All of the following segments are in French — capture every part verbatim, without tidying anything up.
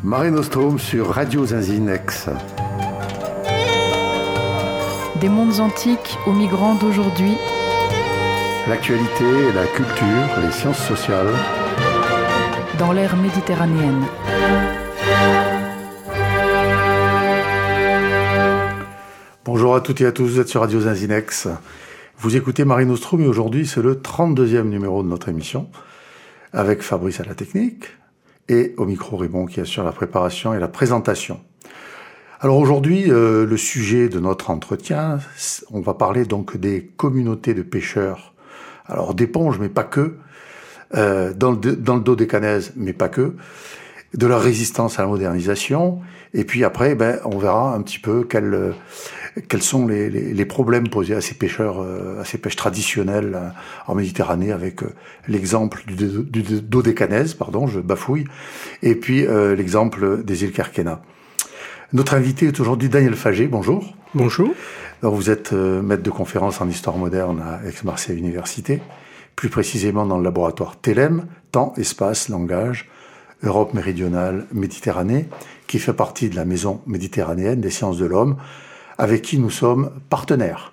Mare Nostrum sur Radio Zinzinex. Des mondes antiques aux migrants d'aujourd'hui. L'actualité, la culture, les sciences sociales. Dans l'ère méditerranéenne. Bonjour à toutes et à tous, vous êtes sur Radio Zinzinex. Vous écoutez Mare Nostrum et aujourd'hui c'est le trente-deuxième numéro de notre émission avec Fabrice à la technique et au micro Raymond qui assure la préparation et la présentation. Alors aujourd'hui, euh, le sujet de notre entretien, on va parler donc des communautés de pêcheurs. Alors d'éponges, mais pas que, euh, dans, le, dans le dodécanèse, mais pas que, de leur résistance à la modernisation. Et puis après, ben, on verra un petit peu quels, euh, quels sont les, les, les problèmes posés à ces pêcheurs, euh, à ces pêches traditionnelles euh, en Méditerranée, avec euh, l'exemple du, du, du dodécanèse, pardon, je bafouille, et puis euh, l'exemple des îles Kerkena. Notre invité est aujourd'hui Daniel Faget. Bonjour. Bonjour. Alors vous êtes euh, maître de conférence en histoire moderne à Aix-Marseille Université, plus précisément dans le laboratoire TELEM, Temps, Espace, Langage, Europe méridionale, Méditerranée, qui fait partie de la Maison méditerranéenne des sciences de l'homme, avec qui nous sommes partenaires.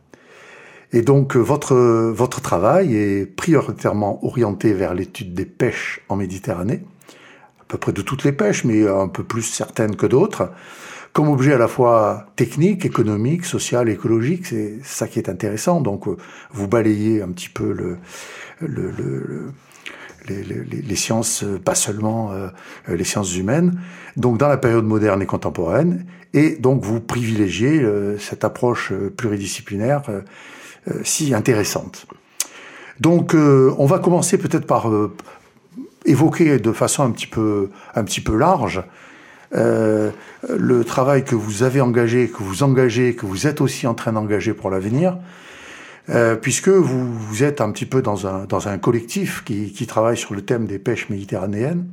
Et donc votre, votre travail est prioritairement orienté vers l'étude des pêches en Méditerranée, à peu près de toutes les pêches, mais un peu plus certaines que d'autres, comme objet à la fois technique, économique, social, écologique. C'est ça qui est intéressant. Donc, vous balayez un petit peu le, le, le, le, les, les, les sciences, pas seulement euh, les sciences humaines, donc dans la période moderne et contemporaine, et donc vous privilégiez euh, cette approche pluridisciplinaire euh, euh, si intéressante. Donc, euh, on va commencer peut-être par euh, évoquer de façon un petit peu, un petit peu large euh, le travail que vous avez engagé, que vous engagez, que vous êtes aussi en train d'engager pour l'avenir, euh, puisque vous, vous êtes un petit peu dans un, dans un collectif qui, qui travaille sur le thème des pêches méditerranéennes.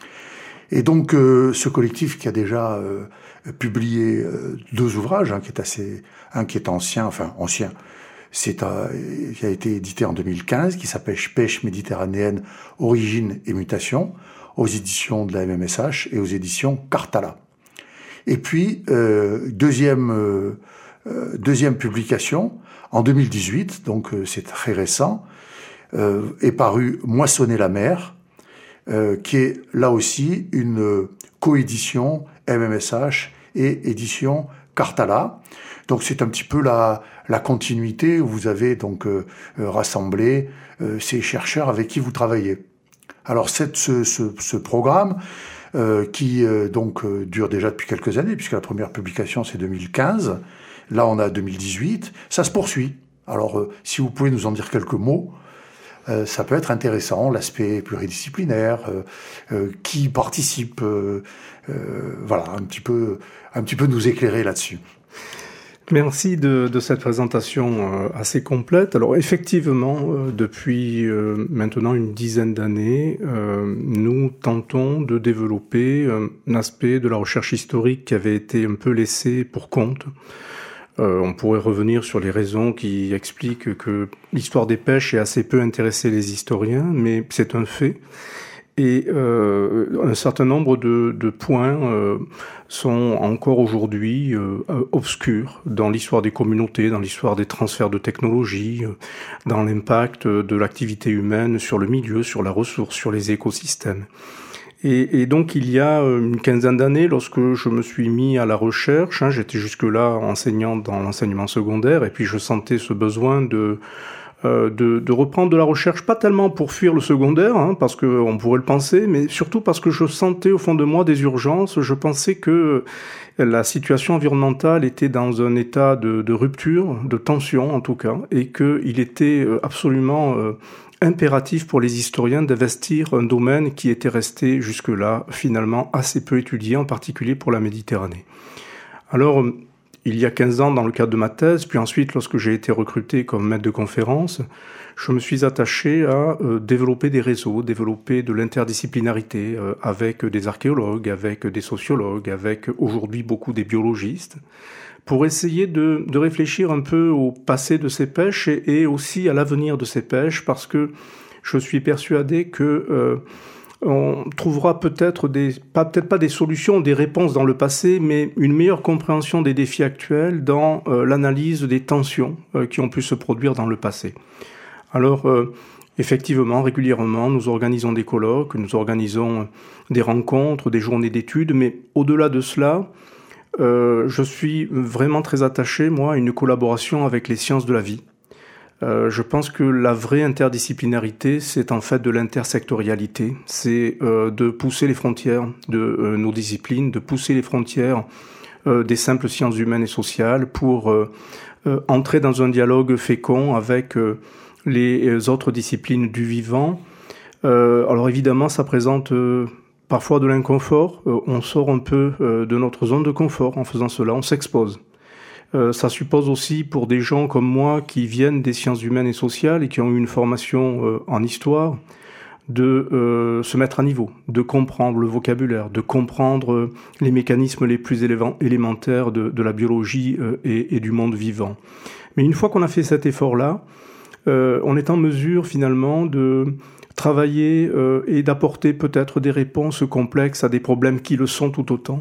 Et donc, euh, ce collectif qui a déjà euh, publié euh, deux ouvrages, hein, qui est assez, un qui est ancien, enfin ancien, C'est un, qui a été édité en deux mille quinze, qui s'appelle Pêche méditerranéenne, origine et mutation, aux éditions de la M M S H et aux éditions Cartala. Et puis, euh, deuxième, euh, deuxième publication, en deux mille dix-huit, donc euh, c'est très récent, euh, est paru Moissonner la mer, euh, qui est là aussi une coédition M M S H et édition Cartala. Donc c'est un petit peu la, la continuité où vous avez donc euh, rassemblé euh, ces chercheurs avec qui vous travaillez. Alors cette, ce, ce, ce programme euh, qui euh, donc euh, dure déjà depuis quelques années, puisque la première publication c'est deux mille quinze, là on a deux mille dix-huit, ça se poursuit. Alors euh, si vous pouvez nous en dire quelques mots, euh, ça peut être intéressant, l'aspect pluridisciplinaire, euh, euh, qui participe, euh, euh, voilà, un petit peu, un petit peu nous éclairer là-dessus. Merci de, de cette présentation euh, assez complète. Alors effectivement, euh, depuis euh, maintenant une dizaine d'années, euh, nous tentons de développer euh, un aspect de la recherche historique qui avait été un peu laissé pour compte. Euh, on pourrait revenir sur les raisons qui expliquent que l'histoire des pêches est assez peu intéressée les historiens, mais c'est un fait. Et euh, un certain nombre de, de points euh, sont encore aujourd'hui euh, obscurs dans l'histoire des communautés, dans l'histoire des transferts de technologies, euh, dans l'impact de l'activité humaine sur le milieu, sur la ressource, sur les écosystèmes. Et, et donc il y a une quinzaine d'années, lorsque je me suis mis à la recherche, hein, j'étais jusque-là enseignant dans l'enseignement secondaire, et puis je sentais ce besoin de... Euh, de, de reprendre de la recherche, pas tellement pour fuir le secondaire, hein, parce qu'on pourrait le penser, mais surtout parce que je sentais au fond de moi des urgences. Je pensais que la situation environnementale était dans un état de, de rupture, de tension en tout cas, et qu'il était absolument euh, impératif pour les historiens d'investir un domaine qui était resté jusque-là finalement assez peu étudié, en particulier pour la Méditerranée. Alors, il y a quinze ans, dans le cadre de ma thèse, puis ensuite, lorsque j'ai été recruté comme maître de conférence, je me suis attaché à euh, développer des réseaux, développer de l'interdisciplinarité euh, avec des archéologues, avec des sociologues, avec aujourd'hui beaucoup des biologistes, pour essayer de, de réfléchir un peu au passé de ces pêches et, et aussi à l'avenir de ces pêches, parce que je suis persuadé que euh, on trouvera peut-être des, pas, peut-être pas des solutions, des réponses dans le passé, mais une meilleure compréhension des défis actuels dans euh, l'analyse des tensions euh, qui ont pu se produire dans le passé. Alors, euh, effectivement, régulièrement, nous organisons des colloques, nous organisons des rencontres, des journées d'études, mais au-delà de cela, euh, je suis vraiment très attaché, moi, à une collaboration avec les sciences de la vie. Euh, je pense que la vraie interdisciplinarité, c'est en fait de l'intersectorialité. C'est euh, de pousser les frontières de euh, nos disciplines, de pousser les frontières euh, des simples sciences humaines et sociales pour euh, euh, entrer dans un dialogue fécond avec euh, les autres disciplines du vivant. Euh, alors évidemment, ça présente euh, parfois de l'inconfort. Euh, on sort un peu euh, de notre zone de confort en faisant cela, on s'expose. Euh, ça suppose aussi pour des gens comme moi qui viennent des sciences humaines et sociales et qui ont eu une formation euh, en histoire, de euh, se mettre à niveau, de comprendre le vocabulaire, de comprendre euh, les mécanismes les plus élévant, élémentaires de, de la biologie euh, et, et du monde vivant. Mais une fois qu'on a fait cet effort-là, euh, on est en mesure finalement de travailler euh, et d'apporter peut-être des réponses complexes à des problèmes qui le sont tout autant.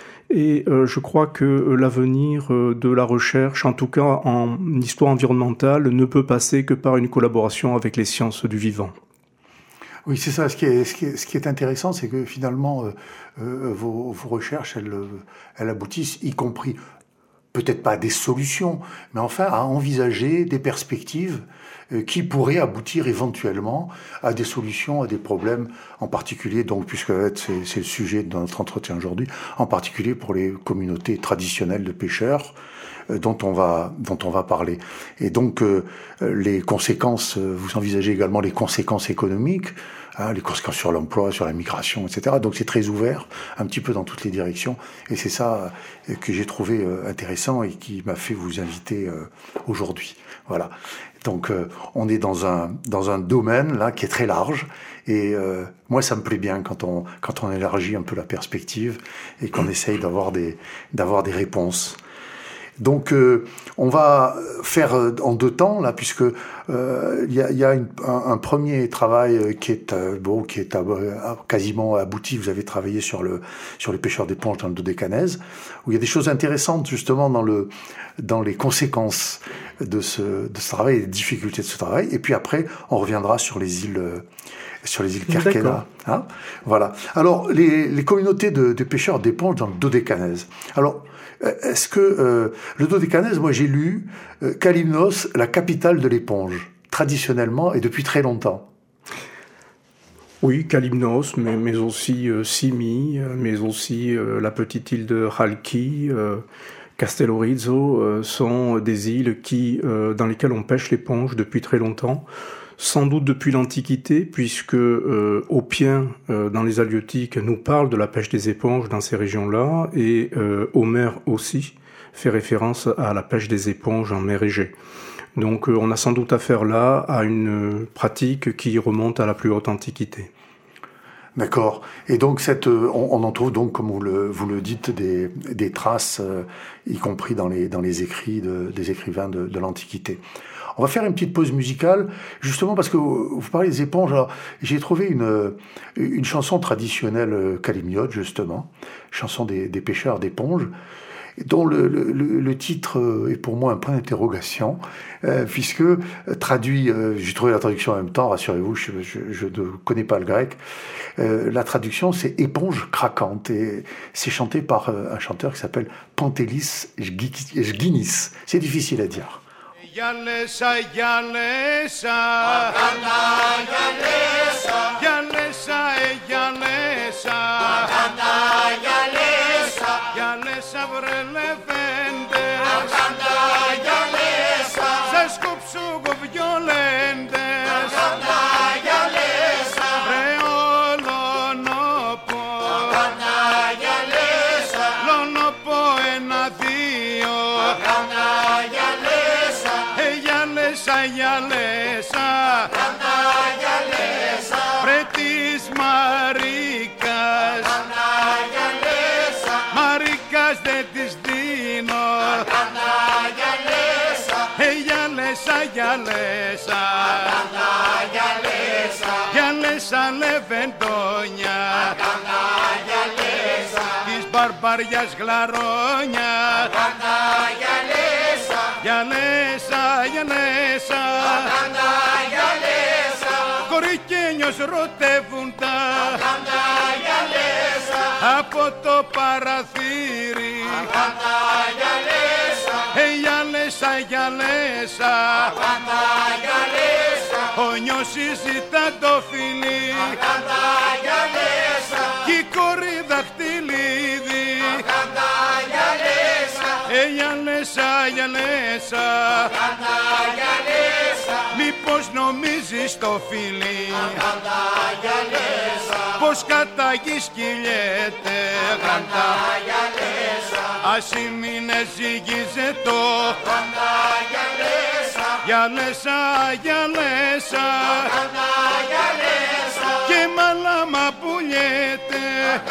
Et euh, je crois que euh, l'avenir euh, de la recherche, en tout cas en histoire environnementale, ne peut passer que par une collaboration avec les sciences du vivant. Oui, c'est ça. Ce qui est, ce qui est, ce qui est intéressant, c'est que finalement, euh, euh, vos, vos recherches, elles, elles aboutissent, y compris, peut-être pas à des solutions, mais enfin à envisager des perspectives qui pourraient aboutir éventuellement à des solutions à des problèmes, en particulier, donc puisque c'est, c'est le sujet de notre entretien aujourd'hui, en particulier pour les communautés traditionnelles de pêcheurs, euh, dont on va dont on va parler. Et donc euh, les conséquences, vous envisagez également les conséquences économiques, hein, les conséquences sur l'emploi, sur la migration, et cetera. Donc c'est très ouvert, un petit peu dans toutes les directions, et c'est ça que j'ai trouvé euh, intéressant et qui m'a fait vous inviter euh, aujourd'hui. Voilà. Donc euh, on est dans un dans un domaine là qui est très large et euh, moi ça me plaît bien quand on quand on élargit un peu la perspective et qu'on essaye d'avoir des d'avoir des réponses. Donc euh, on va faire en deux temps là puisque euh, il y a, y a une, un, un premier travail qui est euh, bon qui est euh, quasiment abouti. Vous avez travaillé sur le sur les pêcheurs d'éponges dans le Dodécanèse où il y a des choses intéressantes justement dans le dans les conséquences de ce de ce travail et les difficultés de ce travail. Et puis après on reviendra sur les îles euh, sur les îles Kerkena. Hein, voilà. Alors les les communautés de, de pêcheurs d'éponges dans le Dodécanèse. Alors est-ce que euh, le Dodécanèse, moi j'ai lu euh, Kalymnos, la capitale de l'éponge, traditionnellement et depuis très longtemps. Oui, Kalymnos, mais, mais aussi euh, Simi, mais aussi euh, la petite île de Chalki, euh, Castellorizzo, euh, sont des îles qui, euh, dans lesquelles on pêche l'éponge depuis très longtemps. Sans doute depuis l'Antiquité, puisque euh, Oppien, euh, dans les Halieutiques, nous parle de la pêche des éponges dans ces régions-là, et euh, Homère aussi fait référence à la pêche des éponges en mer Égée. Donc euh, on a sans doute affaire là à une pratique qui remonte à la plus haute Antiquité. D'accord. Et donc cette, on, on en trouve donc, comme vous le, vous le dites, des, des traces, euh, y compris dans les, dans les écrits de, des écrivains de, de l'Antiquité. On va faire une petite pause musicale, justement parce que vous parlez des éponges. Alors, j'ai trouvé une, une chanson traditionnelle kalymiote, justement, chanson des, des pêcheurs d'éponges, dont le, le, le titre est pour moi un point d'interrogation, euh, puisque traduit, euh, j'ai trouvé la traduction en même temps, rassurez-vous, je, je, je ne connais pas le grec, euh, la traduction c'est « éponge craquante » et c'est chanté par euh, un chanteur qui s'appelle Pantélis Sginis. C'est difficile à dire. Γιάλεσα, γιάλεσα, αγάνα, γιάλεσα, γιάλεσα, ε, γιάλεσα, αγάνα, γιάλεσα, γιάλεσα, βρε λεβέντες, αγάνα, γιάλεσα, σε σκουψού γοβιόλεντες, αγάνα, γιάλεσα, βρε ολονόπο, αγάνα, γιάλεσα, λονόπο ένα δύο, αγάνα, γιάλεσα, Γιάλεσα, γιάλεσα, γιάλεσα, βρε γιαλέσα, γιαλέσα λεβεντόνια, της μπαρμπαριάς γλαρόνια, γιαλέσα, γιαλέσα, κορικένιος ρωτεύουν τα από το παραθύρι. Ε, γιαλέσα, γιαλέσα, ο νιώσης ζητά το φιλί κι η κόρη δαχτυλίδι. Ε, γιαλέσα, γιαλέσα, μήπως νομίζεις το φιλί πως κατά γη σκυλιέται γραντά, ας η μήνε ζυγίζε το γιαλέσα, γιαλέσα, και μαλάμα πουλιέται.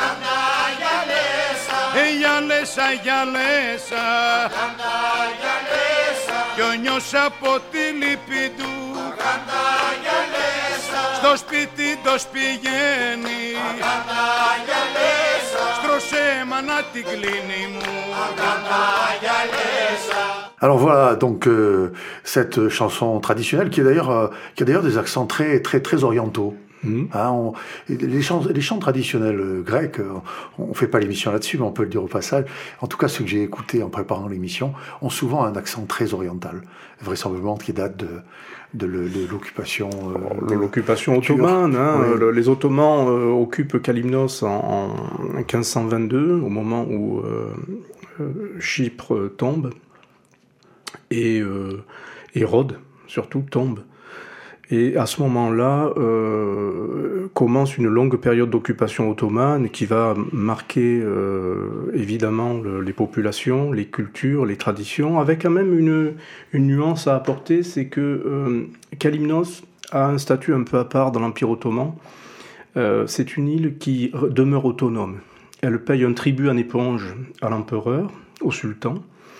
Ε, γιαλέσα, γιαλέσα, κι ο νιός από τη λύπη του στο σπίτι το πηγαίνει, στρώσε μάνα την κλίνη μου. Alors voilà donc euh, cette chanson traditionnelle qui est d'ailleurs euh, qui a d'ailleurs des accents très très très orientaux. Mmh. Hein, on, les, chants, les chants traditionnels euh, grecs, euh, on ne fait pas l'émission là-dessus, mais on peut le dire au passage. En tout cas, ceux que j'ai écoutés en préparant l'émission ont souvent un accent très oriental, vraisemblablement qui date de, de, le, de l'occupation. Euh, de l'occupation ottomane. Hein, oui. le, les Ottomans euh, occupent Kalymnos en, en quinze cent vingt-deux, au moment où euh, euh, Chypre tombe et, euh, et Rhodes surtout tombe. Et à ce moment-là, euh, commence une longue période d'occupation ottomane qui va marquer euh, évidemment le, les populations, les cultures, les traditions, avec quand même une, une nuance à apporter, c'est que euh, Kalymnos a un statut un peu à part dans l'Empire ottoman. Euh, c'est une île qui demeure autonome. Elle paye un tribut en éponge à l'empereur, au sultan,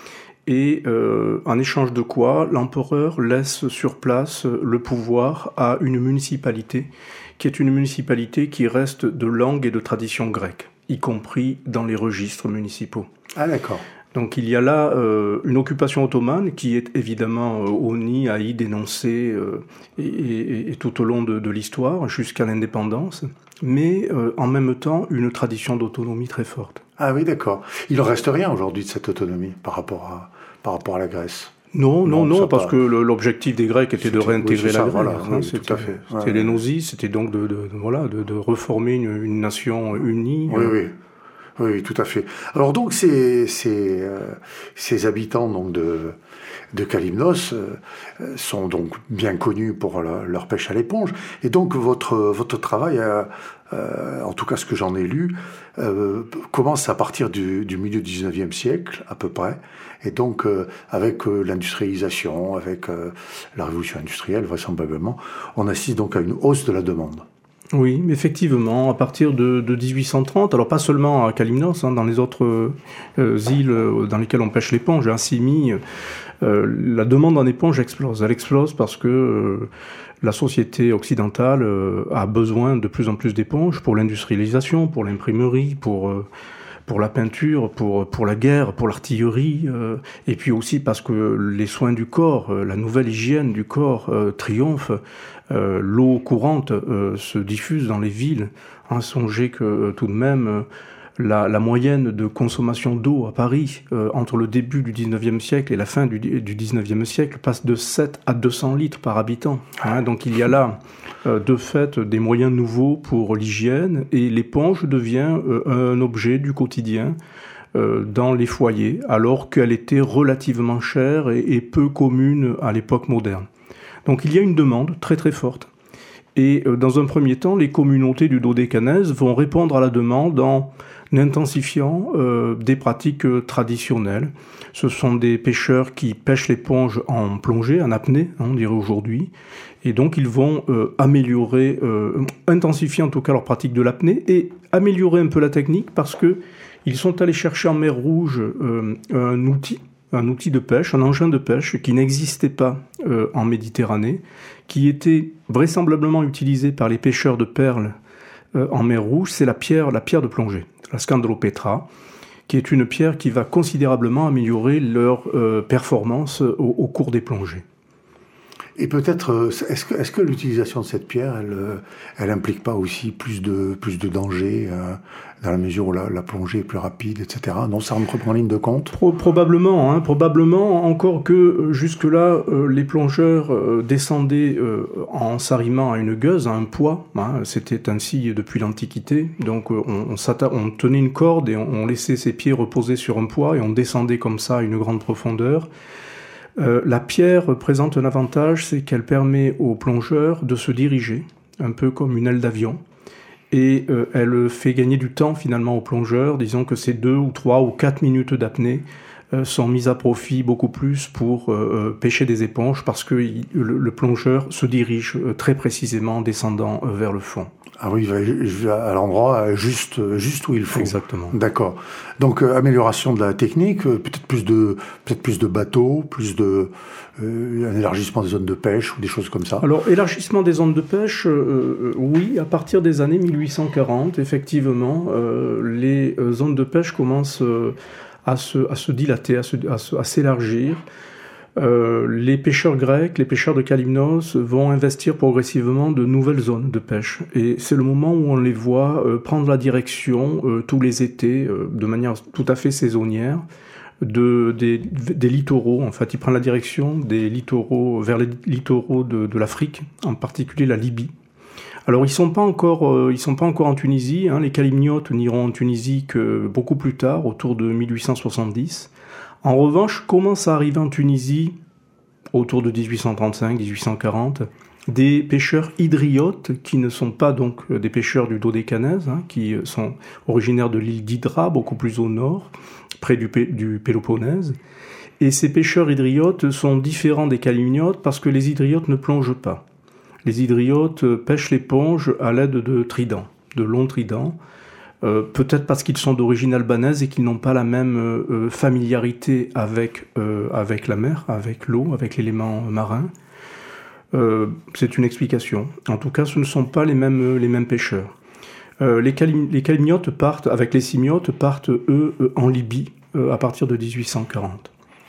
et euh, en échange de quoi l'empereur laisse sur place le pouvoir à une municipalité qui est une municipalité qui reste de langue et de tradition grecque, y compris dans les registres municipaux. Ah d'accord. Donc il y a là euh, une occupation ottomane qui est évidemment euh, honnie, haïe, dénoncée euh, et, et, et tout au long de, de l'histoire jusqu'à l'indépendance, mais euh, en même temps une tradition d'autonomie très forte. Ah oui, d'accord. Il ne reste rien aujourd'hui de cette autonomie par rapport à, par rapport à la Grèce. Non, non, non, non parce pas... que le, l'objectif des Grecs était, était de réintégrer oui, la ça, Grèce. Voilà, hein, oui, c'était, tout à fait. C'était ouais, les Gnosis, c'était donc de, de, de, voilà, de, de reformer une, une nation unie. Oui, oui. Oui, oui, tout à fait. Alors donc ces ces, euh, ces habitants donc de de Kalymnos euh, sont donc bien connus pour la, leur pêche à l'éponge, et donc votre votre travail, a, euh, en tout cas ce que j'en ai lu, euh, commence à partir du, du milieu du dix-neuvième siècle à peu près, et donc euh, avec euh, l'industrialisation, avec euh, la révolution industrielle vraisemblablement, on assiste donc à une hausse de la demande. Oui, effectivement, à partir de, de dix-huit cent trente, alors pas seulement à Kalymnos, hein, dans les autres euh, îles dans lesquelles on pêche l'éponge, à Simi, euh, la demande en éponge explose. Elle explose parce que euh, la société occidentale euh, a besoin de plus en plus d'éponges pour l'industrialisation, pour l'imprimerie, pour... Euh, pour la peinture, pour, pour la guerre, pour l'artillerie, euh, et puis aussi parce que les soins du corps, euh, la nouvelle hygiène du corps euh, triomphe, euh, l'eau courante euh, se diffuse dans les villes. Hein, songez que euh, tout de même, euh, la, la moyenne de consommation d'eau à Paris, euh, entre le début du dix-neuvième siècle et la fin du, du dix-neuvième siècle, passe de sept à deux cents litres par habitant. Hein, donc il y a là... de fait des moyens nouveaux pour l'hygiène, et l'éponge devient euh, un objet du quotidien euh, dans les foyers, alors qu'elle était relativement chère et, et peu commune à l'époque moderne. Donc il y a une demande très très forte. Et euh, dans un premier temps, les communautés du Dodécanèse vont répondre à la demande en intensifiant euh, des pratiques euh, traditionnelles. Ce sont des pêcheurs qui pêchent l'éponge en plongée, en apnée, hein, on dirait aujourd'hui. Et donc ils vont euh, améliorer, euh, intensifier en tout cas leur pratique de l'apnée et améliorer un peu la technique parce que ils sont allés chercher en mer Rouge euh, un outil, un outil de pêche, un engin de pêche qui n'existait pas euh, en Méditerranée, qui était vraisemblablement utilisé par les pêcheurs de perles euh, en mer Rouge. C'est la pierre, la pierre de plongée, la Scandalopetra, qui est une pierre qui va considérablement améliorer leur euh, performance au, au cours des plongées. Et peut-être, est-ce que, est-ce que l'utilisation de cette pierre, elle, elle implique pas aussi plus de, plus de danger, euh, dans la mesure où la, la plongée est plus rapide, et cetera. Non, ça rentre en ligne de compte? Pro- Probablement, hein, probablement, encore que jusque-là, euh, les plongeurs euh, descendaient euh, en s'arrimant à une gueuse, à un poids. Hein, c'était ainsi depuis l'Antiquité. Donc on, on, on tenait une corde et on, on laissait ses pieds reposer sur un poids et on descendait comme ça à une grande profondeur. Euh, la pierre présente un avantage, c'est qu'elle permet aux plongeurs de se diriger, un peu comme une aile d'avion, et euh, elle fait gagner du temps finalement aux plongeurs. Disons que ces deux ou trois ou quatre minutes d'apnée euh, sont mises à profit beaucoup plus pour euh, pêcher des éponges, parce que il, le, le plongeur se dirige euh, très précisément en descendant euh, vers le fond. Ah oui, je vais à l'endroit juste, juste où il faut. Exactement. D'accord. Donc euh, amélioration de la technique, euh, peut-être plus de, peut-être plus de bateaux, plus de euh, un élargissement des zones de pêche ou des choses comme ça. Alors élargissement des zones de pêche, euh, oui, à partir des années mille huit cent quarante, effectivement, euh, les zones de pêche commencent euh, à se, à se dilater, à, se, à, se, à s'élargir. Euh, les pêcheurs grecs, les pêcheurs de Kalymnos vont investir progressivement de nouvelles zones de pêche. Et c'est le moment où on les voit euh, prendre la direction euh, tous les étés, euh, de manière tout à fait saisonnière, de, des, des littoraux. En fait, ils prennent la direction des littoraux, vers les littoraux de, de l'Afrique, en particulier la Libye. Alors, ils sont pas encore, euh, ils sont pas encore en Tunisie. Hein. Les Kalymniotes n'iront en Tunisie que beaucoup plus tard, autour de mille huit cent soixante-dix. En revanche, commence à arriver en Tunisie, autour de dix-huit cent trente-cinq dix-huit cent quarante, des pêcheurs hydriotes, qui ne sont pas donc des pêcheurs du Dodécanèse, hein, qui sont originaires de l'île d'Hydra, beaucoup plus au nord, près du, P- du Péloponnèse. Et ces pêcheurs hydriotes sont différents des Kalymniotes parce que les hydriotes ne plongent pas. Les hydriotes pêchent l'éponge à l'aide de tridents, de longs tridents, Euh, peut-être parce qu'ils sont d'origine albanaise et qu'ils n'ont pas la même euh, familiarité avec, euh, avec la mer, avec l'eau, avec l'élément marin. Euh, c'est une explication. En tout cas, ce ne sont pas les mêmes, les mêmes pêcheurs. Euh, les, Kalim, les Kalymniotes partent, avec les Simiotes, partent, eux, euh, en Libye, euh, à partir de dix-huit cent quarante.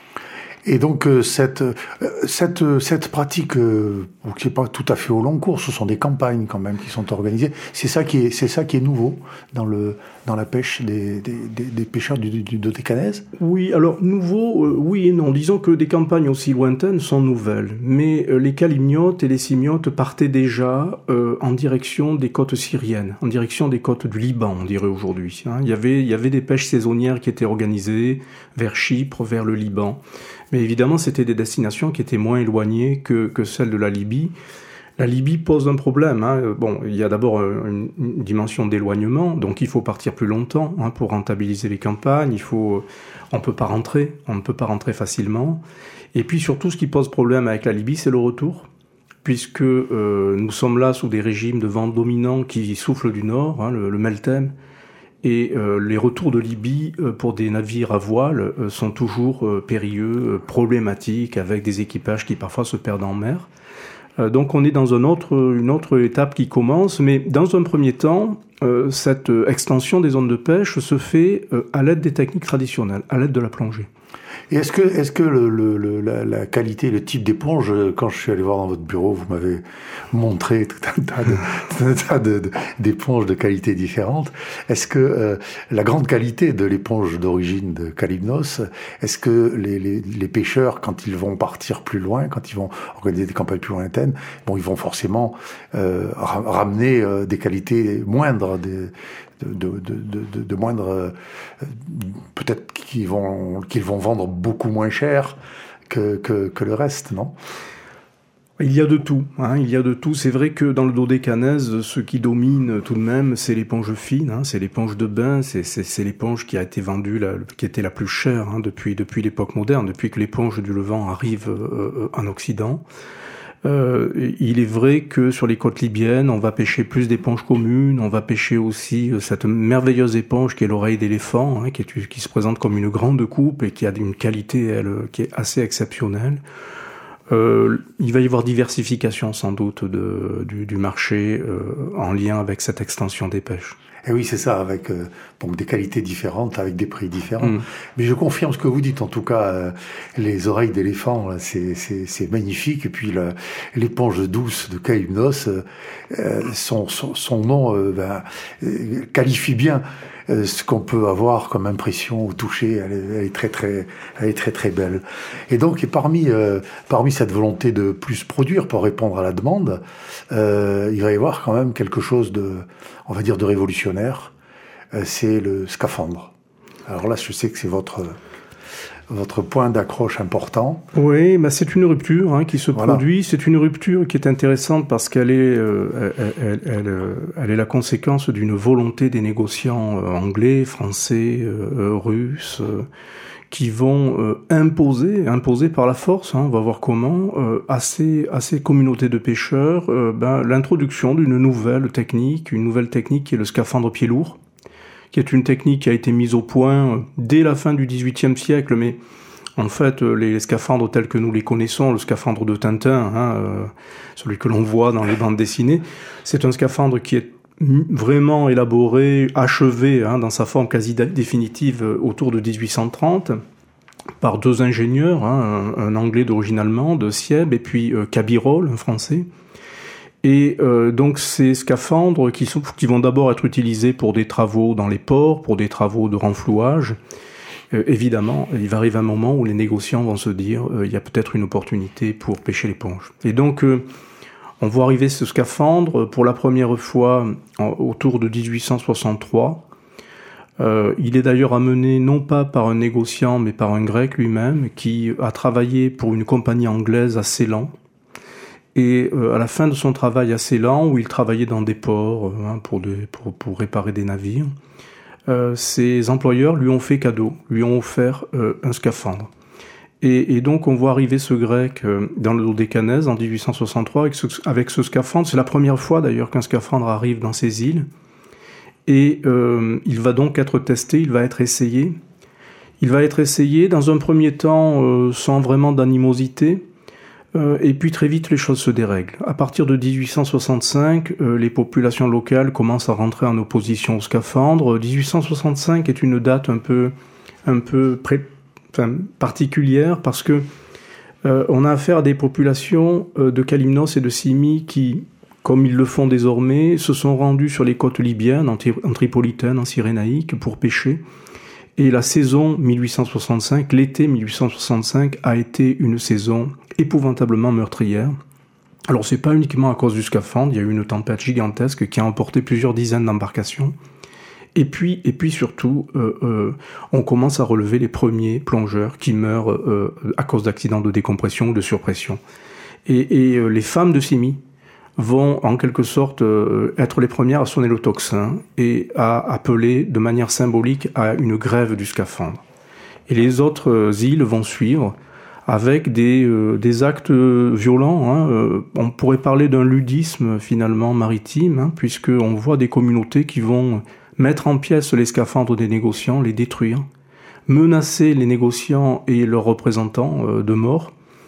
Et donc euh, cette euh, cette euh, cette pratique euh, qui est pas tout à fait au long cours, ce sont des campagnes quand même qui sont organisées. C'est ça qui est c'est ça qui est nouveau dans le dans la pêche des des, des, des pêcheurs du, du Dodécanèse. Oui, alors nouveau, euh, oui et non. Disons que des campagnes aussi lointaines sont nouvelles, mais euh, les Kalymniotes et les Simiotes partaient déjà euh, en direction des côtes syriennes, en direction des côtes du Liban, on dirait aujourd'hui. Hein. Il y avait il y avait des pêches saisonnières qui étaient organisées vers Chypre, vers le Liban. Mais évidemment, c'était des destinations qui étaient moins éloignées que, que celles de la Libye. La Libye pose un problème. Hein. Bon, il y a d'abord une, une dimension d'éloignement, donc il faut partir plus longtemps hein, pour rentabiliser les campagnes. Il faut, on peut pas rentrer, on ne peut pas rentrer facilement. Et puis surtout, ce qui pose problème avec la Libye, c'est le retour, puisque euh, nous sommes là sous des régimes de vent dominants qui soufflent du nord, hein, le, le Meltem. Et euh, les retours de Libye euh, pour des navires à voile euh, sont toujours euh, périlleux, euh, problématiques, avec des équipages qui parfois se perdent en mer. Euh, donc on est dans un autre, une autre étape qui commence, mais dans un premier temps, euh, cette extension des zones de pêche se fait euh, à l'aide des techniques traditionnelles, à l'aide de la plongée. Et est-ce que, est-ce que le, le, le, la, la qualité, le type d'éponge, quand je suis allé voir dans votre bureau, vous m'avez montré tout un tas, de, tout un tas de, de, d'éponges de qualité différentes. Est-ce que euh, la grande qualité de l'éponge d'origine de Kalymnos, est-ce que les, les, les pêcheurs, quand ils vont partir plus loin, quand ils vont organiser des campagnes plus lointaines, bon, ils vont forcément euh, ramener euh, des qualités moindres, des, de, de, de, de, de moindre, euh, peut-être qu'ils vont, qu'ils vont vendre beaucoup moins cher que, que, que le reste, non? Il y a de tout, hein, il y a de tout. C'est vrai que dans le Dodécanèse, ce qui domine tout de même, c'est l'éponge fine, hein, c'est l'éponge de bain, c'est, c'est, c'est l'éponge qui a été vendue, la, qui était la plus chère hein, depuis, depuis l'époque moderne, depuis que l'éponge du Levant arrive euh, en Occident. Euh, il est vrai que sur les côtes libyennes, on va pêcher plus d'éponges communes, on va pêcher aussi cette merveilleuse éponge qui est l'oreille d'éléphant, hein, qui, est, qui se présente comme une grande coupe et qui a une qualité, elle, qui est assez exceptionnelle. Euh, il va y avoir diversification sans doute de, du, du marché euh, en lien avec cette extension des pêches. Et oui, c'est ça, avec euh, donc des qualités différentes, avec des prix différents. Mmh. Mais je confirme ce que vous dites. En tout cas, euh, les oreilles d'éléphant, là, c'est, c'est, c'est magnifique. Et puis la, l'éponge douce de Kalymnos, euh, son, son, son nom euh, ben, euh, qualifie bien euh, ce qu'on peut avoir comme impression au toucher. Elle est, elle est très très, elle est très très belle. Et donc, et parmi euh, parmi cette volonté de plus produire pour répondre à la demande, euh, il va y avoir quand même quelque chose de, on va dire, de révolutionnaire, euh, c'est le scaphandre. Alors là, je sais que c'est votre, votre point d'accroche important. Oui, bah c'est une rupture hein, qui se voilà. produit. C'est une rupture qui est intéressante parce qu'elle est, euh, elle, elle, elle, elle est la conséquence d'une volonté des négociants euh, anglais, français, euh, russes, euh, qui vont euh, imposer, imposer par la force, hein, on va voir comment, euh, à, ces, à ces communautés de pêcheurs, euh, ben, l'introduction d'une nouvelle technique, une nouvelle technique qui est le scaphandre pied lourd, qui est une technique qui a été mise au point euh, dès la fin du dix-huitième siècle, mais en fait, euh, les scaphandres tels que nous les connaissons, le scaphandre de Tintin, hein, euh, celui que l'on voit dans les bandes dessinées, c'est un scaphandre qui est vraiment élaboré, achevé hein, dans sa forme quasi définitive autour de dix-huit cent trente par deux ingénieurs, hein, un, un anglais d'origine allemande, Sieb, et puis euh, Cabirol, un français. Et euh, donc ces scaphandres qui, sont, qui vont d'abord être utilisés pour des travaux dans les ports, pour des travaux de renflouage. Euh, évidemment, il va arriver un moment où les négociants vont se dire euh, il y a peut-être une opportunité pour pêcher l'éponge. Et donc euh, on voit arriver ce scaphandre pour la première fois en, autour de dix-huit cent soixante-trois. Euh, il est d'ailleurs amené non pas par un négociant mais par un grec lui-même qui a travaillé pour une compagnie anglaise à Ceylan. Et euh, à la fin de son travail à Ceylan, où il travaillait dans des ports euh, hein, pour, de, pour, pour réparer des navires, euh, ses employeurs lui ont fait cadeau, lui ont offert euh, un scaphandre. Et, et donc on voit arriver ce grec euh, dans le Dodécanèse en dix-huit cent soixante-trois avec ce, avec ce scaphandre. C'est la première fois d'ailleurs qu'un scaphandre arrive dans ces îles. Et euh, il va donc être testé, il va être essayé. Il va être essayé dans un premier temps euh, sans vraiment d'animosité. Euh, et puis très vite les choses se dérèglent. À partir de dix-huit cent soixante-cinq, euh, les populations locales commencent à rentrer en opposition au scaphandre. dix-huit cent soixante-cinq est une date un peu, un peu pré- enfin, particulière parce que euh, on a affaire à des populations euh, de Kalymnos et de Symi qui, comme ils le font désormais, se sont rendus sur les côtes libyennes, en, tri- en Tripolitaine, en Cyrénaïque, pour pêcher. Et la saison mille huit cent soixante-cinq, l'été mille huit cent soixante-cinq, a été une saison épouvantablement meurtrière. Alors c'est pas uniquement à cause du scaphandre, il y a eu une tempête gigantesque qui a emporté plusieurs dizaines d'embarcations. Et puis, et puis surtout, euh, euh, on commence à relever les premiers plongeurs qui meurent euh, à cause d'accidents de décompression ou de surpression. Et, et euh, les femmes de Symi vont en quelque sorte euh, être les premières à sonner le tocsin et à appeler de manière symbolique à une grève du scaphandre. Et les autres euh, îles vont suivre avec des, euh, des actes violents. Hein. Euh, on pourrait parler d'un ludisme finalement maritime, hein, puisqu'on voit des communautés qui vont mettre en pièces les scaphandres des négociants, les détruire, menacer les négociants et leurs représentants euh, de mort.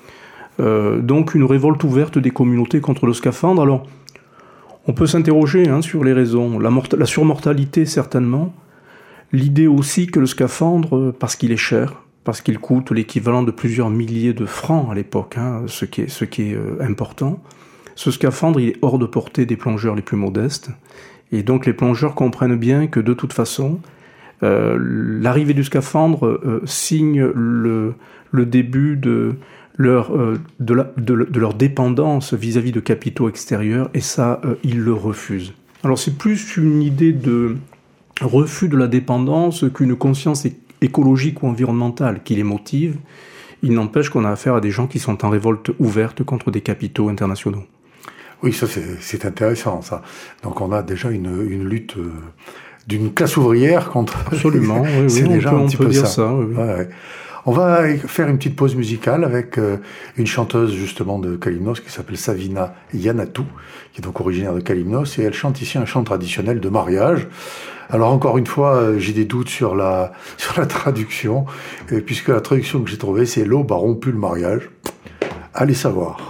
Euh, donc une révolte ouverte des communautés contre le scaphandre. Alors, on peut s'interroger hein, sur les raisons. La, mort- la surmortalité, certainement. L'idée aussi que le scaphandre, parce qu'il est cher, parce qu'il coûte l'équivalent de plusieurs milliers de francs à l'époque, hein, ce qui est, ce qui est euh, important, ce scaphandre, il est hors de portée des plongeurs les plus modestes. Et donc les plongeurs comprennent bien que de toute façon, euh, l'arrivée du scaphandre euh, signe le, le début de... Leur, euh, de, la, de, de leur dépendance vis-à-vis de capitaux extérieurs, et ça, euh, ils le refusent. Alors c'est plus une idée de refus de la dépendance qu'une conscience é- écologique ou environnementale qui les motive. Il n'empêche qu'on a affaire à des gens qui sont en révolte ouverte contre des capitaux internationaux. Oui, ça c'est, c'est intéressant, ça. Donc on a déjà une, une lutte euh, d'une classe ouvrière contre... Absolument, oui, c'est oui, déjà on peut, un petit on peut peu dire ça. ça oui, oui. Ouais, ouais. On va faire une petite pause musicale avec euh, une chanteuse justement de Kalymnos qui s'appelle Savina Yanatou, qui est donc originaire de Kalymnos, et elle chante ici un chant traditionnel de mariage. Alors encore une fois, euh, j'ai des doutes sur la, sur la traduction, euh, puisque la traduction que j'ai trouvée, c'est « l'aube a rompu le mariage ». Allez savoir.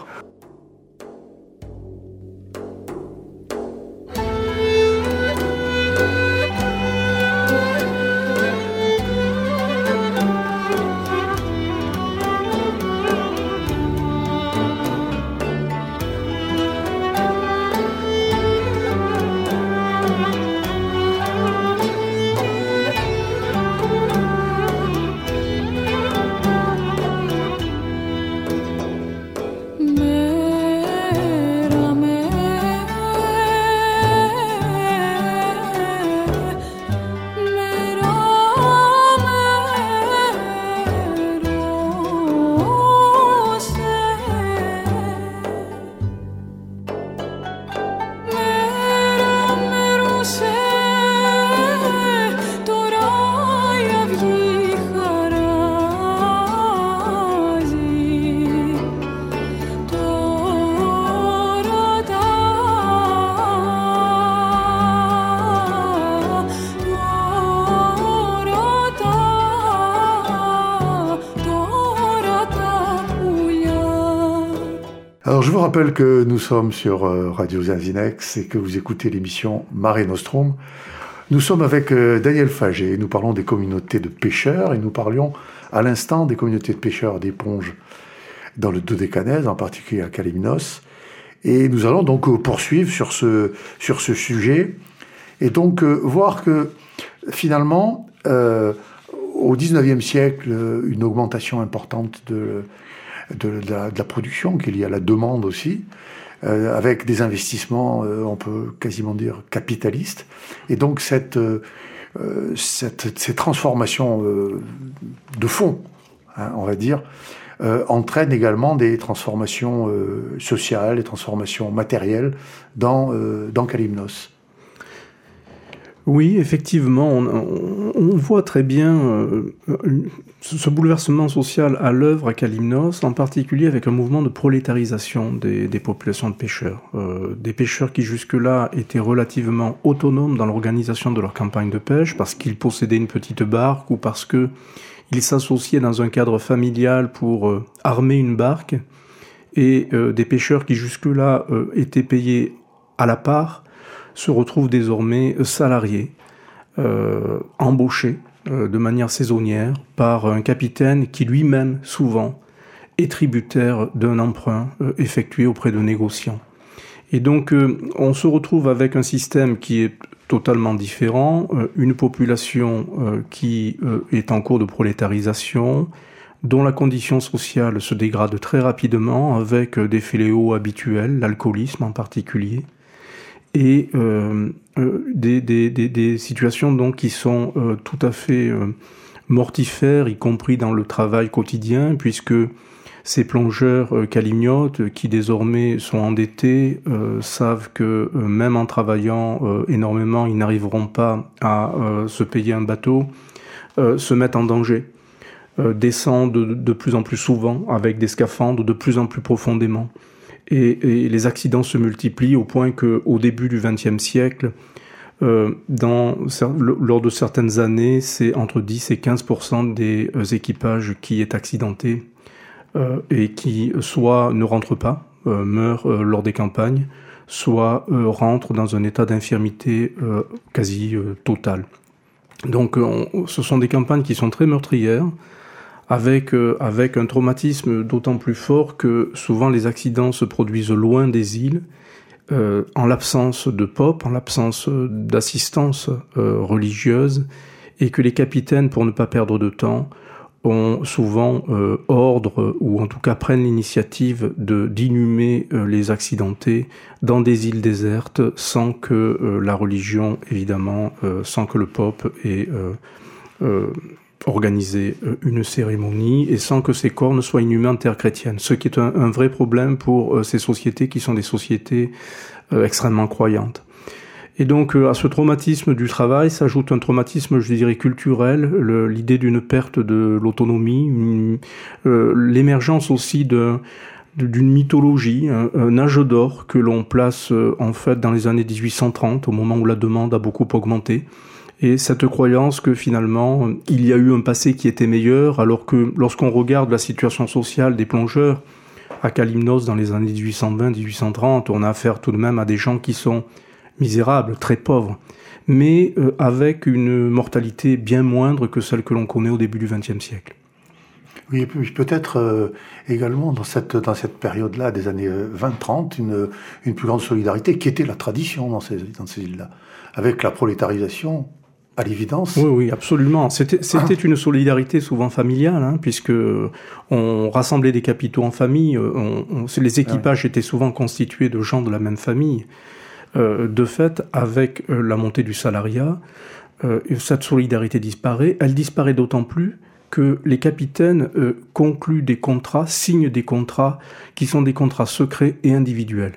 Alors je vous rappelle que nous sommes sur euh, Radio Zinzinex et que vous écoutez l'émission Mare Nostrum. Nous sommes avec euh, Daniel Faget, nous parlons des communautés de pêcheurs et nous parlions à l'instant des communautés de pêcheurs d'éponges dans le Dodécanèse, en particulier à Kalymnos. Et nous allons donc euh, poursuivre sur ce, sur ce sujet et donc euh, voir que finalement, euh, au dix-neuvième siècle, une augmentation importante de... De la, de la production, qu'il y a la demande aussi, euh, avec des investissements, euh, on peut quasiment dire, capitalistes. Et donc cette, euh, cette, ces transformations euh, de fond, hein, on va dire, euh, entraînent également des transformations euh, sociales, des transformations matérielles dans, euh, dans Kalymnos. Oui, effectivement, on, on, on voit très bien euh, ce bouleversement social à l'œuvre à Kalymnos, en particulier avec un mouvement de prolétarisation des, des populations de pêcheurs. Euh, des pêcheurs qui jusque-là étaient relativement autonomes dans l'organisation de leur campagne de pêche, parce qu'ils possédaient une petite barque ou parce que ils s'associaient dans un cadre familial pour euh, armer une barque, et euh, des pêcheurs qui jusque-là euh, étaient payés à la part, se retrouvent désormais salariés, euh, embauchés euh, de manière saisonnière par un capitaine qui lui-même, souvent, est tributaire d'un emprunt euh, effectué auprès de négociants. Et donc, euh, on se retrouve avec un système qui est totalement différent, euh, une population euh, qui euh, est en cours de prolétarisation, dont la condition sociale se dégrade très rapidement avec euh, des fléaux habituels, l'alcoolisme en particulier, et euh, euh, des, des, des, des situations donc qui sont euh, tout à fait euh, mortifères, y compris dans le travail quotidien, puisque ces plongeurs euh, kalymniotes, qui désormais sont endettés, euh, savent que euh, même en travaillant euh, énormément, ils n'arriveront pas à euh, se payer un bateau, euh, se mettent en danger, euh, descendent de, de plus en plus souvent avec des scaphandres de plus en plus profondément. Et, et les accidents se multiplient au point qu'au début du vingtième siècle, euh, dans, lors de certaines années, c'est entre dix et quinze pour cent des euh, équipages qui est accidenté euh, et qui soit ne rentrent pas, euh, meurent euh, lors des campagnes, soit euh, rentrent dans un état d'infirmité euh, quasi euh, total. Donc on, ce sont des campagnes qui sont très meurtrières, avec euh, avec un traumatisme d'autant plus fort que souvent les accidents se produisent loin des îles, euh, en l'absence de pop, en l'absence d'assistance euh, religieuse, et que les capitaines, pour ne pas perdre de temps, ont souvent euh, ordre, ou en tout cas prennent l'initiative de d'inhumer euh, les accidentés dans des îles désertes, sans que euh, la religion, évidemment, euh, sans que le pop ait euh, euh, organiser une cérémonie et sans que ces corps ne soient inhumés en terre chrétienne, ce qui est un, un vrai problème pour euh, ces sociétés qui sont des sociétés euh, extrêmement croyantes. Et donc à ce traumatisme du travail s'ajoute un traumatisme, je dirais, culturel, le, l'idée d'une perte de l'autonomie, une, euh, l'émergence aussi de, de, d'une mythologie, un, un âge d'or que l'on place euh, en fait dans les années dix-huit cent trente, au moment où la demande a beaucoup augmenté. Et cette croyance que finalement il y a eu un passé qui était meilleur, alors que lorsqu'on regarde la situation sociale des plongeurs à Kalymnos dans les années dix-huit cent vingt dix-huit cent trente, on a affaire tout de même à des gens qui sont misérables, très pauvres, mais euh, avec une mortalité bien moindre que celle que l'on connaît au début du vingtième siècle. Oui, et puis peut-être euh, également dans cette, dans cette période-là, des années vingt trente, une, une plus grande solidarité qui était la tradition dans ces, dans ces îles-là, avec la prolétarisation, à l'évidence. Oui, oui, absolument. C'était, c'était une solidarité souvent familiale, hein, puisque on rassemblait des capitaux en famille, on, on, les équipages ouais. étaient souvent constitués de gens de la même famille. Euh, de fait, avec euh, la montée du salariat, euh, cette solidarité disparaît. Elle disparaît d'autant plus que les capitaines euh, concluent des contrats, signent des contrats qui sont des contrats secrets et individuels.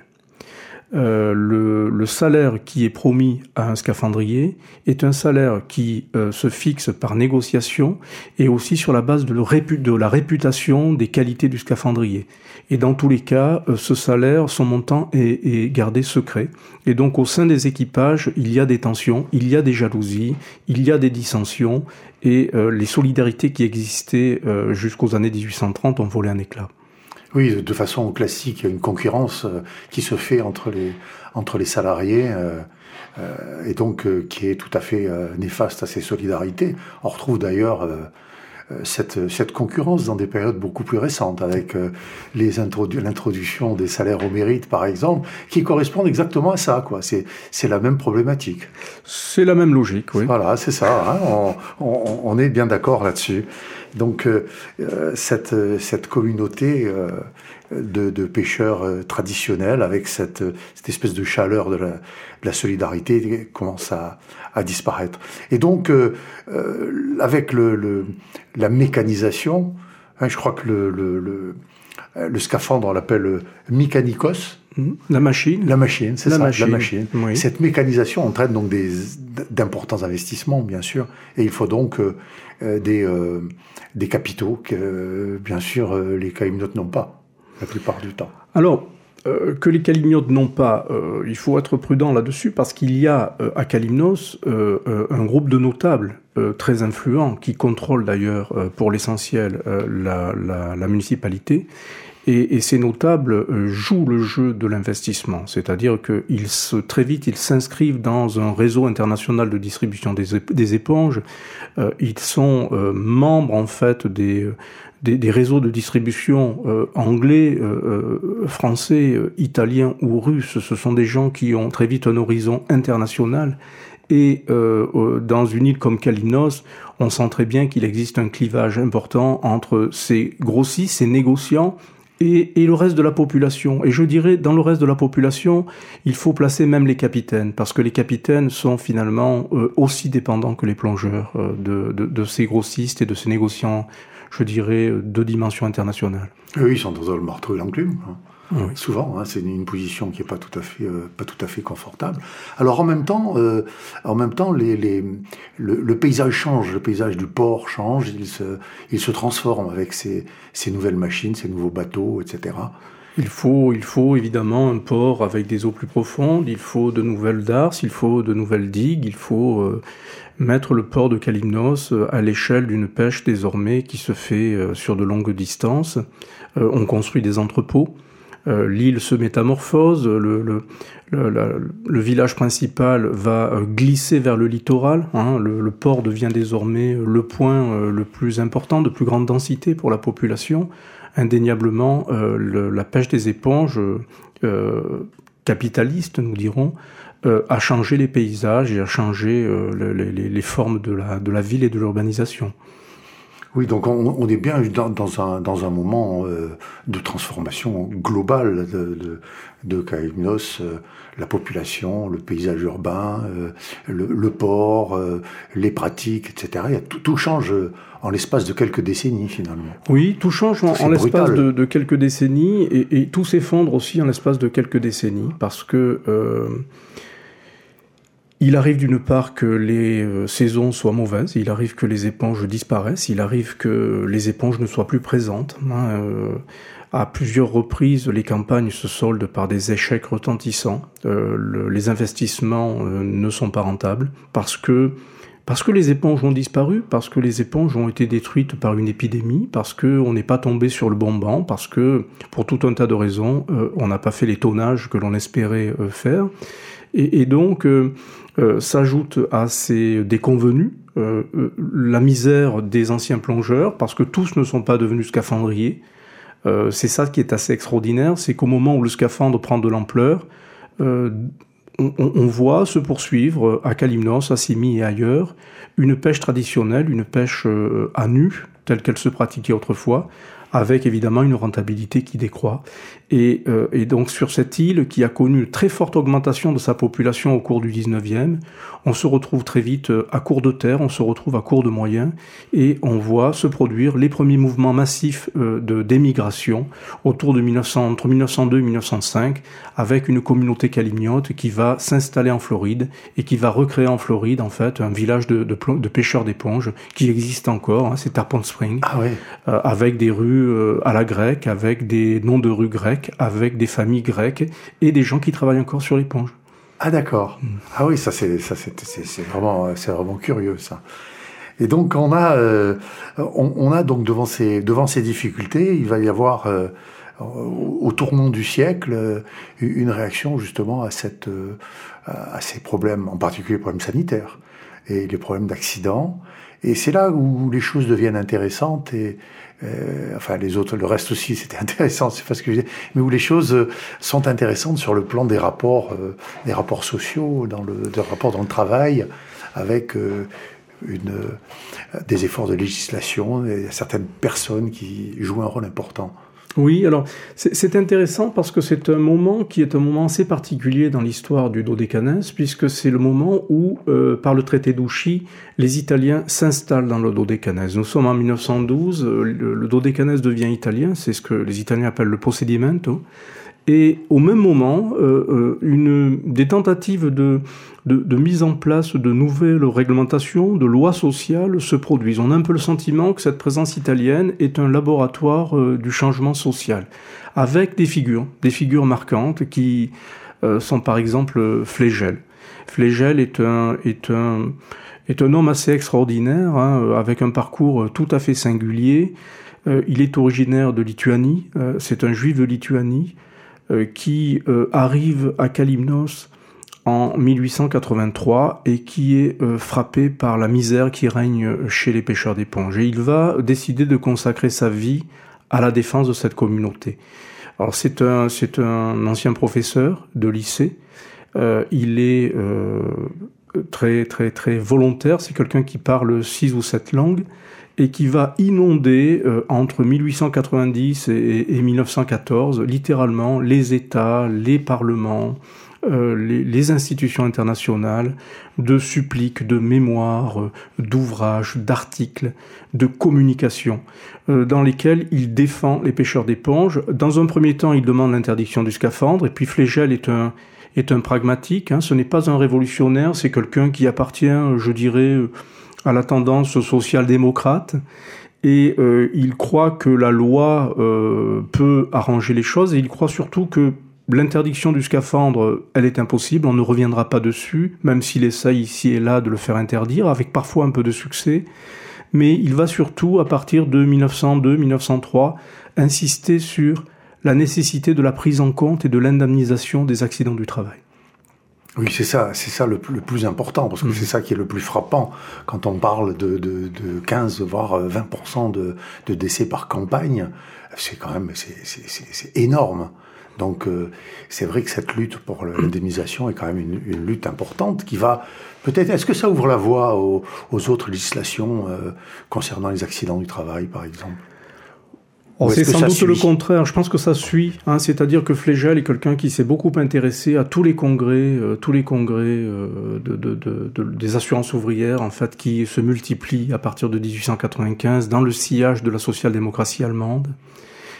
Euh, le, le salaire qui est promis à un scaphandrier est un salaire qui euh, se fixe par négociation et aussi sur la base de, le répu- de la réputation des qualités du scaphandrier. Et dans tous les cas, euh, ce salaire, son montant est, est gardé secret. Et donc au sein des équipages, il y a des tensions, il y a des jalousies, il y a des dissensions et euh, les solidarités qui existaient euh, jusqu'aux années dix-huit cent trente ont volé un éclat. Oui, de façon classique, il y a une concurrence euh, qui se fait entre les, entre les salariés euh, euh, et donc euh, qui est tout à fait euh, néfaste à ces solidarités. On retrouve d'ailleurs euh, cette, cette concurrence dans des périodes beaucoup plus récentes avec euh, les introdu- l'introduction des salaires au mérite, par exemple, qui correspondent exactement à ça, quoi. C'est, c'est la même problématique. C'est la même logique, oui. Voilà, c'est ça, hein, on, on, on est bien d'accord là-dessus. Donc euh, cette, cette communauté euh, de, de pêcheurs euh, traditionnels, avec cette, cette espèce de chaleur de la, de la solidarité, commence à, à disparaître. Et donc, euh, euh, avec le, le, la mécanisation, hein, je crois que le, le, le, le scaphandre, on l'appelle mécanikos. La machine. La machine, c'est la ça, machine. la machine. Oui. Cette mécanisation entraîne donc des, d'importants investissements, bien sûr, et il faut donc euh, des, euh, des capitaux que, euh, bien sûr, euh, les kalymnotes n'ont pas, la plupart du temps. Alors, euh, que les kalymnotes n'ont pas, euh, il faut être prudent là-dessus, parce qu'il y a euh, à Kalymnos euh, euh, un groupe de notables euh, très influents, qui contrôlent d'ailleurs, euh, pour l'essentiel, euh, la, la, la municipalité. Et, et ces notables euh, jouent le jeu de l'investissement, c'est-à-dire qu'ils se, très vite, ils s'inscrivent dans un réseau international de distribution des, ép- des éponges. Euh, ils sont euh, membres, en fait, des, des, des réseaux de distribution euh, anglais, euh, français, euh, italiens ou russes. Ce sont des gens qui ont très vite un horizon international. Et euh, dans une île comme Kalymnos, on sent très bien qu'il existe un clivage important entre ces grossistes, ces négociants, Et, et le reste de la population. Et je dirais, dans le reste de la population, il faut placer même les capitaines, parce que les capitaines sont finalement euh, aussi dépendants que les plongeurs euh, de, de, de ces grossistes et de ces négociants, je dirais, de dimension internationale. Oui, ils sont dans le marteau et l'enclume. Hein. Oui. Souvent, hein, c'est une position qui est pas tout à fait, euh, pas tout à fait confortable. Alors en même temps, euh, en même temps, les, les, le, le paysage change, le paysage du port change, il se, il se transforme avec ces, ces nouvelles machines, ces nouveaux bateaux, et cetera. Il faut, il faut évidemment un port avec des eaux plus profondes, il faut de nouvelles darses, il faut de nouvelles digues, il faut euh, mettre le port de Kalymnos à l'échelle d'une pêche désormais qui se fait euh, sur de longues distances. Euh, on construit des entrepôts. Euh, l'île se métamorphose, le, le, le, la, le village principal va glisser vers le littoral, hein, le, le port devient désormais le point euh, le plus important, de plus grande densité pour la population. Indéniablement, euh, le, la pêche des éponges euh, capitaliste, nous dirons, euh, a changé les paysages et a changé euh, les, les, les formes de la, de la ville et de l'urbanisation. Oui, donc on, on est bien dans, dans, un, dans un moment euh, de transformation globale de, de, de Kalymnos, euh, la population, le paysage urbain, euh, le, le port, euh, les pratiques, et cetera. Il y a tout, tout change en l'espace de quelques décennies, finalement. Oui, tout change en, en l'espace de, de quelques décennies, et, et tout s'effondre aussi en l'espace de quelques décennies, parce que... Euh, Il arrive d'une part que les euh, saisons soient mauvaises, il arrive que les éponges disparaissent, il arrive que les éponges ne soient plus présentes. Hein, euh, à plusieurs reprises, les campagnes se soldent par des échecs retentissants. Euh, le, les investissements euh, ne sont pas rentables parce que Parce que les éponges ont disparu, parce que les éponges ont été détruites par une épidémie, parce qu'on n'est pas tombé sur le bon banc, parce que, pour tout un tas de raisons, euh, on n'a pas fait les tonnages que l'on espérait euh, faire. Et, et donc, euh, euh, s'ajoute à ces déconvenus euh, euh, la misère des anciens plongeurs, parce que tous ne sont pas devenus scaphandriers. Euh, c'est ça qui est assez extraordinaire, c'est qu'au moment où le scaphandre prend de l'ampleur, euh, On, on voit se poursuivre à Kalymnos, à Symi et ailleurs une pêche traditionnelle, une pêche à nu, telle qu'elle se pratiquait autrefois, avec évidemment une rentabilité qui décroît. Et, euh, et donc sur cette île qui a connu une très forte augmentation de sa population au cours du dix-neuvième, on se retrouve très vite à court de terre, on se retrouve à court de moyens, et on voit se produire les premiers mouvements massifs euh, de d'émigration autour de mille neuf cents, entre mille neuf cent deux et mille neuf cent cinq, avec une communauté kalymniote qui va s'installer en Floride et qui va recréer en Floride en fait un village de, de, de pêcheurs d'éponges qui existe encore, hein, c'est Tarpon Spring, ah oui. euh, avec des rues euh, à la grecque, avec des noms de rues grecques, avec des familles grecques et des gens qui travaillent encore sur l'éponge. Ah d'accord. Mm. Ah oui, ça c'est ça c'est, c'est, c'est vraiment c'est vraiment curieux ça. Et donc on a euh, on, on a donc devant ces devant ces difficultés, il va y avoir euh, au tournant du siècle euh, une réaction justement à cette euh, à ces problèmes, en particulier les problèmes sanitaires et les problèmes d'accidents. Et c'est là où les choses deviennent intéressantes et euh, enfin les autres, le reste aussi c'était intéressant, c'est pas ce que je dis, mais où les choses sont intéressantes sur le plan des rapports, euh, des rapports sociaux, dans le, des rapports dans le travail, avec euh, une, euh, des efforts de législation, et certaines personnes qui jouent un rôle important. Oui, alors c'est, c'est intéressant parce que c'est un moment qui est un moment assez particulier dans l'histoire du Dodécanèse, puisque c'est le moment où, euh, par le traité d'Ouchy, les Italiens s'installent dans le Dodécanèse. Nous sommes en mille neuf cent douze, le, le Dodécanèse devient italien, c'est ce que les Italiens appellent le possedimento. Et au même moment, euh, une, des tentatives de, de, de mise en place de nouvelles réglementations, de lois sociales se produisent. On a un peu le sentiment que cette présence italienne est un laboratoire euh, du changement social, avec des figures, des figures marquantes qui euh, sont par exemple Flégel. Flégel est un, est un, est un homme assez extraordinaire, hein, avec un parcours tout à fait singulier. Euh, il est originaire de Lituanie, euh, c'est un juif de Lituanie, qui euh, arrive à Kalymnos en mille huit cent quatre-vingt-trois et qui est euh, frappé par la misère qui règne chez les pêcheurs d'éponges. Et il va décider de consacrer sa vie à la défense de cette communauté. Alors c'est un, c'est un ancien professeur de lycée, euh, il est euh, très, très, très volontaire, c'est quelqu'un qui parle six ou sept langues, et qui va inonder euh, entre mille huit cent quatre-vingt-dix et, et mille neuf cent quatorze, littéralement, les États, les parlements, euh, les, les institutions internationales, de suppliques, de mémoires, euh, d'ouvrages, d'articles, de communications, euh, dans lesquels il défend les pêcheurs d'éponges. Dans un premier temps, il demande l'interdiction du scaphandre, et puis Flégel est un, est un pragmatique, hein, ce n'est pas un révolutionnaire, c'est quelqu'un qui appartient, je dirais, à la tendance social-démocrate, et euh, il croit que la loi euh, peut arranger les choses, et il croit surtout que l'interdiction du scaphandre, elle est impossible, on ne reviendra pas dessus, même s'il essaye ici et là de le faire interdire, avec parfois un peu de succès, mais il va surtout, à partir de mille neuf cent deux mille neuf cent trois, insister sur la nécessité de la prise en compte et de l'indemnisation des accidents du travail. Oui, c'est ça, c'est ça le, le plus important, parce que mmh. c'est ça qui est le plus frappant quand on parle de, de, de quinze voire vingt pour cent de, de décès par campagne. C'est quand même, c'est, c'est, c'est, c'est énorme. Donc, euh, c'est vrai que cette lutte pour l'indemnisation est quand même une, une lutte importante qui va peut-être. Est-ce que ça ouvre la voie aux, aux autres législations euh, concernant les accidents du travail, par exemple? Oh, c'est sans doute suit? le contraire. Je pense que ça suit. Hein, c'est-à-dire que Flégel est quelqu'un qui s'est beaucoup intéressé à tous les congrès, euh, tous les congrès euh, de, de, de, de, des assurances ouvrières, en fait, qui se multiplient à partir de dix-huit cent quatre-vingt-quinze dans le sillage de la social-démocratie allemande.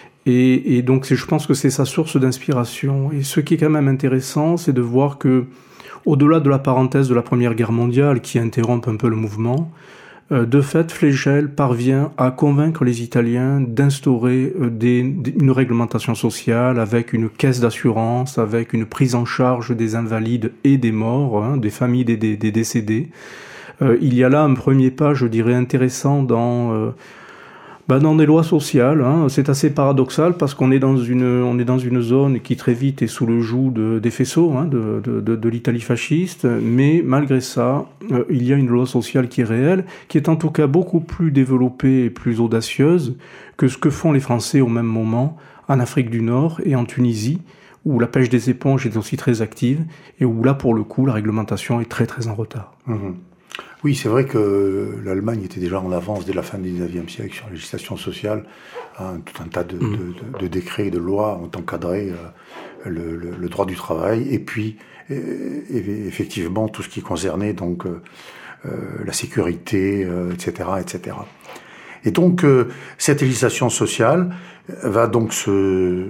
Et, et donc, je pense que c'est sa source d'inspiration. Et ce qui est quand même intéressant, c'est de voir que Au-delà de la parenthèse de la Première Guerre mondiale qui interrompt un peu le mouvement, euh, de fait, Flégel parvient à convaincre les Italiens d'instaurer euh, des, des, une réglementation sociale avec une caisse d'assurance, avec une prise en charge des invalides et des morts, hein, des familles des, des, des décédés. Euh, il y a là un premier pas, je dirais, intéressant dans... Euh, Ben dans des lois sociales, hein, c'est assez paradoxal parce qu'on est dans une, on est dans une zone qui très vite est sous le joug de, des faisceaux hein, de, de, de, de l'Italie fasciste, mais malgré ça, euh, il y a une loi sociale qui est réelle, qui est en tout cas beaucoup plus développée et plus audacieuse que ce que font les Français au même moment en Afrique du Nord et en Tunisie, où la pêche des éponges est aussi très active et où là, pour le coup, la réglementation est très très en retard. Mmh. Oui, c'est vrai que l'Allemagne était déjà en avance dès la fin du dix-neuvième siècle sur la législation sociale. Hein, tout un tas de, mmh. de, de, de décrets et de lois ont encadré euh, le, le, le droit du travail. Et puis, euh, effectivement, tout ce qui concernait donc, euh, la sécurité, euh, et cetera, et cetera. Et donc, euh, cette législation sociale va donc se,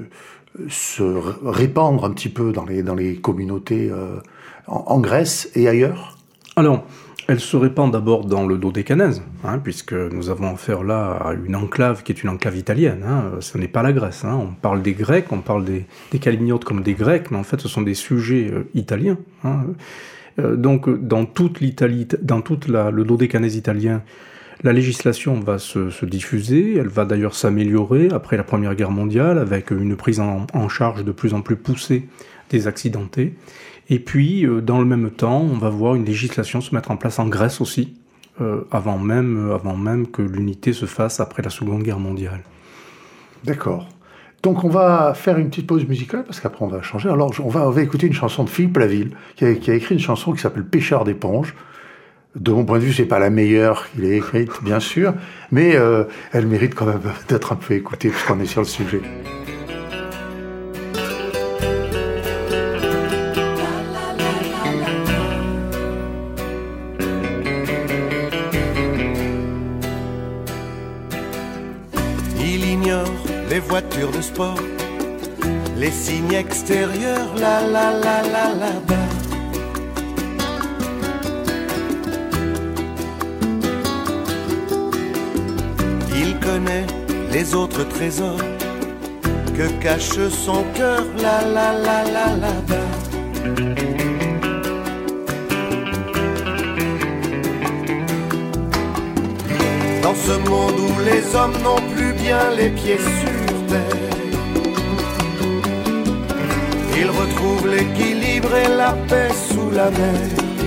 se répandre un petit peu dans les, dans les communautés euh, en, en Grèce et ailleurs. Alors, elle se répand d'abord dans le Dodécanèse, hein, puisque nous avons affaire là à une enclave qui est une enclave italienne. Hein, ce n'est pas la Grèce. Hein, on parle des Grecs, on parle des, des Calignotes comme des Grecs, mais en fait, ce sont des sujets euh, italiens. Hein. Euh, donc, dans toute l'Italie, dans toute la, le Dodécanèse italien, la législation va se, se diffuser. Elle va d'ailleurs s'améliorer après la Première Guerre mondiale, avec une prise en, en charge de plus en plus poussée des accidentés. Et puis, euh, dans le même temps, on va voir une législation se mettre en place en Grèce aussi, euh, avant même, avant même que l'unité se fasse après la Seconde Guerre mondiale. D'accord. Donc on va faire une petite pause musicale, parce qu'après on va changer. Alors on va, on va écouter une chanson de Philippe Laville, qui a, qui a écrit une chanson qui s'appelle « Pêcheur d'éponges ». De mon point de vue, c'est pas la meilleure qu'il ait écrite, bien sûr, mais euh, elle mérite quand même d'être un peu écoutée, puisqu'on est sur le sujet. Les voitures de sport, les signes extérieurs, la la la la là-bas. Il connaît les autres trésors que cache son cœur, la la la la là-bas. Dans ce monde où les hommes n'ont plus bien les pieds sur terre, ils retrouvent l'équilibre et la paix sous la mer.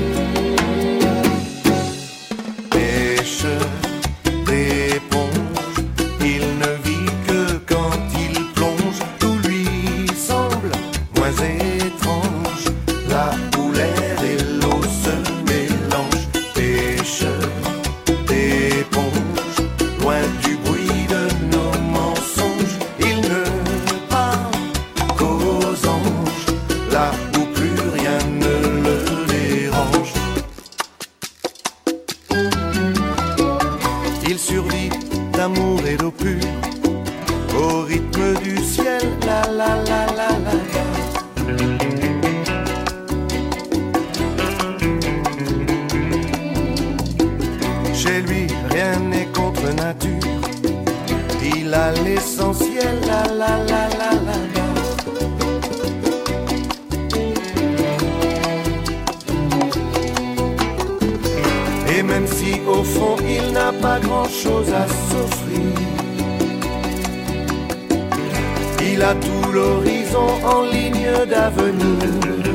Pêcheur d'éponges, il ne vit que quand il plonge. Tout lui semble moins étrange, là où l'air et l'eau se mélangent. Pêcheur d'éponges, loin du bruit de nos mensonges, il ne parle qu'aux anges, là où plus rien ne le dérange. Il survit d'amour et d'eau pure, au rythme du ciel, la la la la la la. Chez lui, rien n'est contre nature, il a l'essentiel, la la la la la la. Et même si au fond il n'a pas grand-chose à s'offrir, il a tout l'horizon en ligne d'avenir.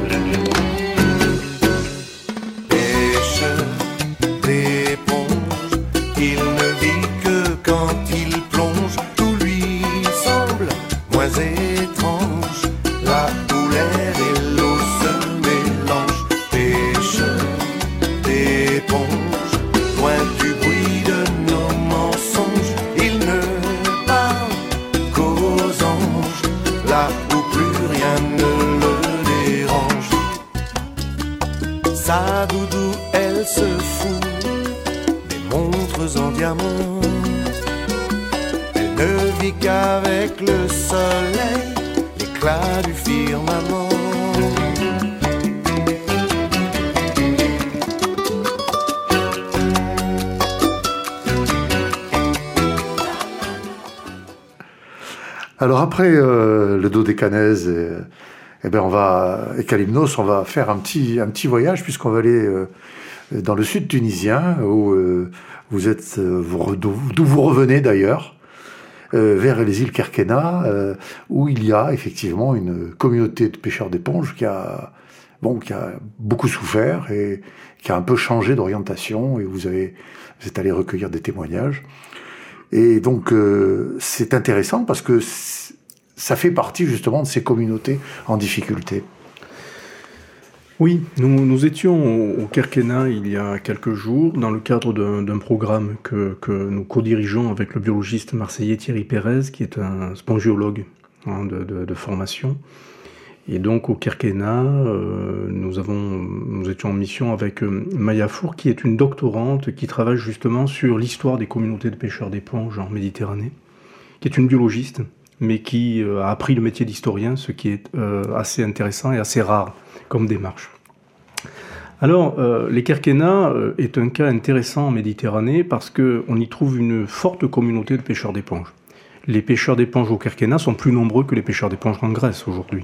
Pêcheur d'éponges, il ne vit que quand il plonge. Tout lui semble moins étrange, là où l'air et l'eau se mélangent. Pêcheur d'éponges, loin du bruit de nos mensonges, il ne parle qu'aux anges, là où plus rien ne le dérange. Sa doudou, elle se fout des montres en diamant, elle ne vit qu'avec le soleil, l'éclat du firmament. Alors après euh, le dodécanèse et, et ben on va et Kalymnos, on va faire un petit un petit voyage puisqu'on va aller euh, dans le sud tunisien où euh, vous êtes euh, vous, d'où, d'où vous revenez d'ailleurs. Euh, vers les îles Kerkena, euh, où il y a effectivement une communauté de pêcheurs d'éponges qui a, bon, qui a beaucoup souffert et qui a un peu changé d'orientation. Et vous avez, vous êtes allé recueillir des témoignages. Et donc euh, c'est intéressant parce que ça fait partie justement de ces communautés en difficulté. Oui, nous, nous étions au, au Kerkena il y a quelques jours dans le cadre d'un, d'un programme que, que nous co-dirigeons avec le biologiste marseillais Thierry Pérez, qui est un spongiologue hein, de, de, de formation. Et donc au Kerkena, euh, nous, avons, nous étions en mission avec euh, Maya Four, qui est une doctorante qui travaille justement sur l'histoire des communautés de pêcheurs d'éponges en Méditerranée, qui est une biologiste, mais qui euh, a appris le métier d'historien, ce qui est euh, assez intéressant et assez rare comme démarche. Alors, euh, les Kerkena euh, est un cas intéressant en Méditerranée parce qu'on y trouve une forte communauté de pêcheurs d'éponges. Les pêcheurs d'éponges au Kerkena sont plus nombreux que les pêcheurs d'éponges en Grèce aujourd'hui.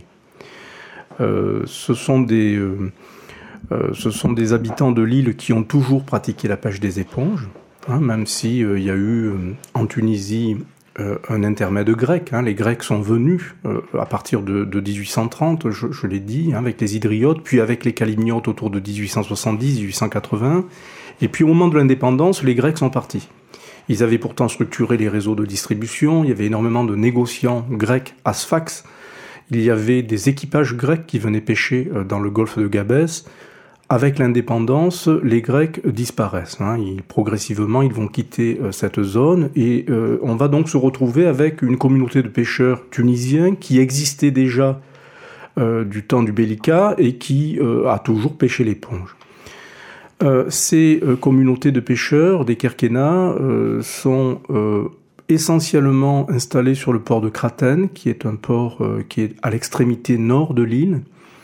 Euh, ce sont des, euh, euh, ce sont des habitants de l'île qui ont toujours pratiqué la pêche des éponges, hein, même si euh, il y a eu euh, en Tunisie Euh, un intermède grec. Hein. Les Grecs sont venus euh, à partir de, de dix-huit cent trente, je, je l'ai dit, hein, avec les Hydriotes, puis avec les Kalymniotes autour de dix-huit cent soixante-dix, dix-huit cent quatre-vingts. Et puis au moment de l'indépendance, les Grecs sont partis. Ils avaient pourtant structuré les réseaux de distribution, il y avait énormément de négociants grecs à Sfax, il y avait des équipages grecs qui venaient pêcher euh, dans le golfe de Gabès. Avec l'indépendance, les Grecs disparaissent. Hein. Ils, progressivement, ils vont quitter euh, cette zone et euh, on va donc se retrouver avec une communauté de pêcheurs tunisiens qui existait déjà euh, du temps du Bellica et qui euh, a toujours pêché l'éponge. Euh, ces euh, communautés de pêcheurs, des Kerkena, euh, sont euh, essentiellement installées sur le port de Kratène, qui est un port euh, qui est à l'extrémité nord de l'île.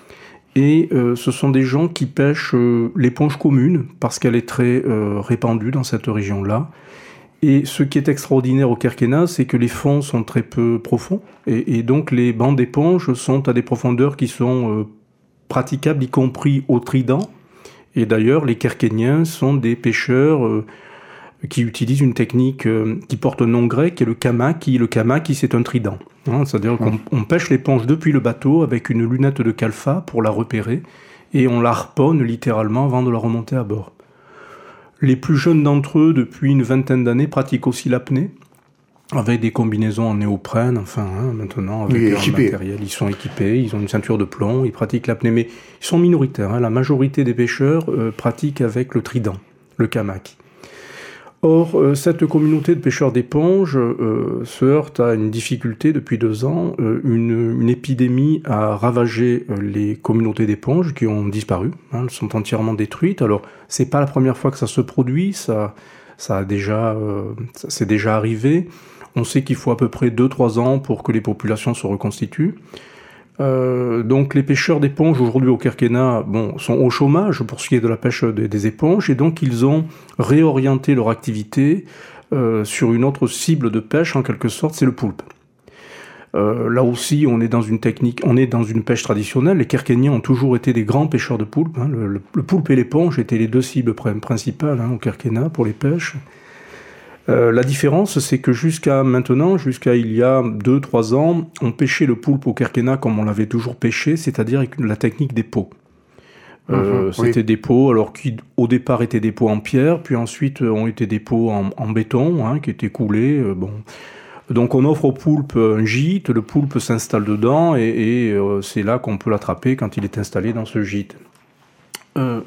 Et euh, ce sont des gens qui pêchent euh, l'éponge commune, parce qu'elle est très euh, répandue dans cette région-là. Et ce qui est extraordinaire au Kerkena, c'est que les fonds sont très peu profonds, et, et donc les bancs d'éponges sont à des profondeurs qui sont euh, praticables, y compris au trident. Et d'ailleurs, les Kerkéniens sont des pêcheurs euh, qui utilisent une technique euh, qui porte un nom grec, qui est le kamaki. Le kamaki, c'est un trident. Hein, c'est-à-dire qu'on on pêche l'éponge depuis le bateau avec une lunette de calfa pour la repérer, et on la harponne littéralement avant de la remonter à bord. Les plus jeunes d'entre eux, depuis une vingtaine d'années, pratiquent aussi l'apnée, avec des combinaisons en néoprène, enfin, hein, maintenant, avec oui, leur équipés. matériel. Ils sont équipés, ils ont une ceinture de plomb, ils pratiquent l'apnée, mais ils sont minoritaires. Hein, la majorité des pêcheurs euh, pratiquent avec le trident, le kamaki. Or, euh, cette communauté de pêcheurs d'éponges euh, se heurte à une difficulté depuis deux ans. Euh, une, une épidémie a ravagé euh, les communautés d'éponges qui ont disparu. Hein, elles sont entièrement détruites. Alors, c'est pas la première fois que ça se produit. Ça, ça a déjà, euh, ça, c'est déjà arrivé. On sait qu'il faut à peu près deux trois ans pour que les populations se reconstituent. Euh, donc les pêcheurs d'éponges aujourd'hui au Kerkena bon, sont au chômage pour ce qui est de la pêche des, des éponges, et donc ils ont réorienté leur activité euh, sur une autre cible de pêche en quelque sorte, c'est le poulpe. Euh, là aussi on est dans une technique, on est dans une pêche traditionnelle. Les Kerkéniens ont toujours été des grands pêcheurs de poulpe, hein. le, le, le poulpe et l'éponge étaient les deux cibles principales hein, au Kerkena pour les pêches. Euh, la différence, c'est que jusqu'à maintenant, jusqu'à il y a deux trois ans, on pêchait le poulpe au Kerkena comme on l'avait toujours pêché, c'est-à-dire avec la technique des pots. Euh, mmh, c'était oui. Des pots, alors qui au départ étaient des pots en pierre, puis ensuite ont été des pots en, en béton, hein, qui étaient coulés. Euh, bon. Donc on offre au poulpe un gîte, le poulpe s'installe dedans, et, et euh, c'est là qu'on peut l'attraper quand il est installé dans ce gîte. Euh,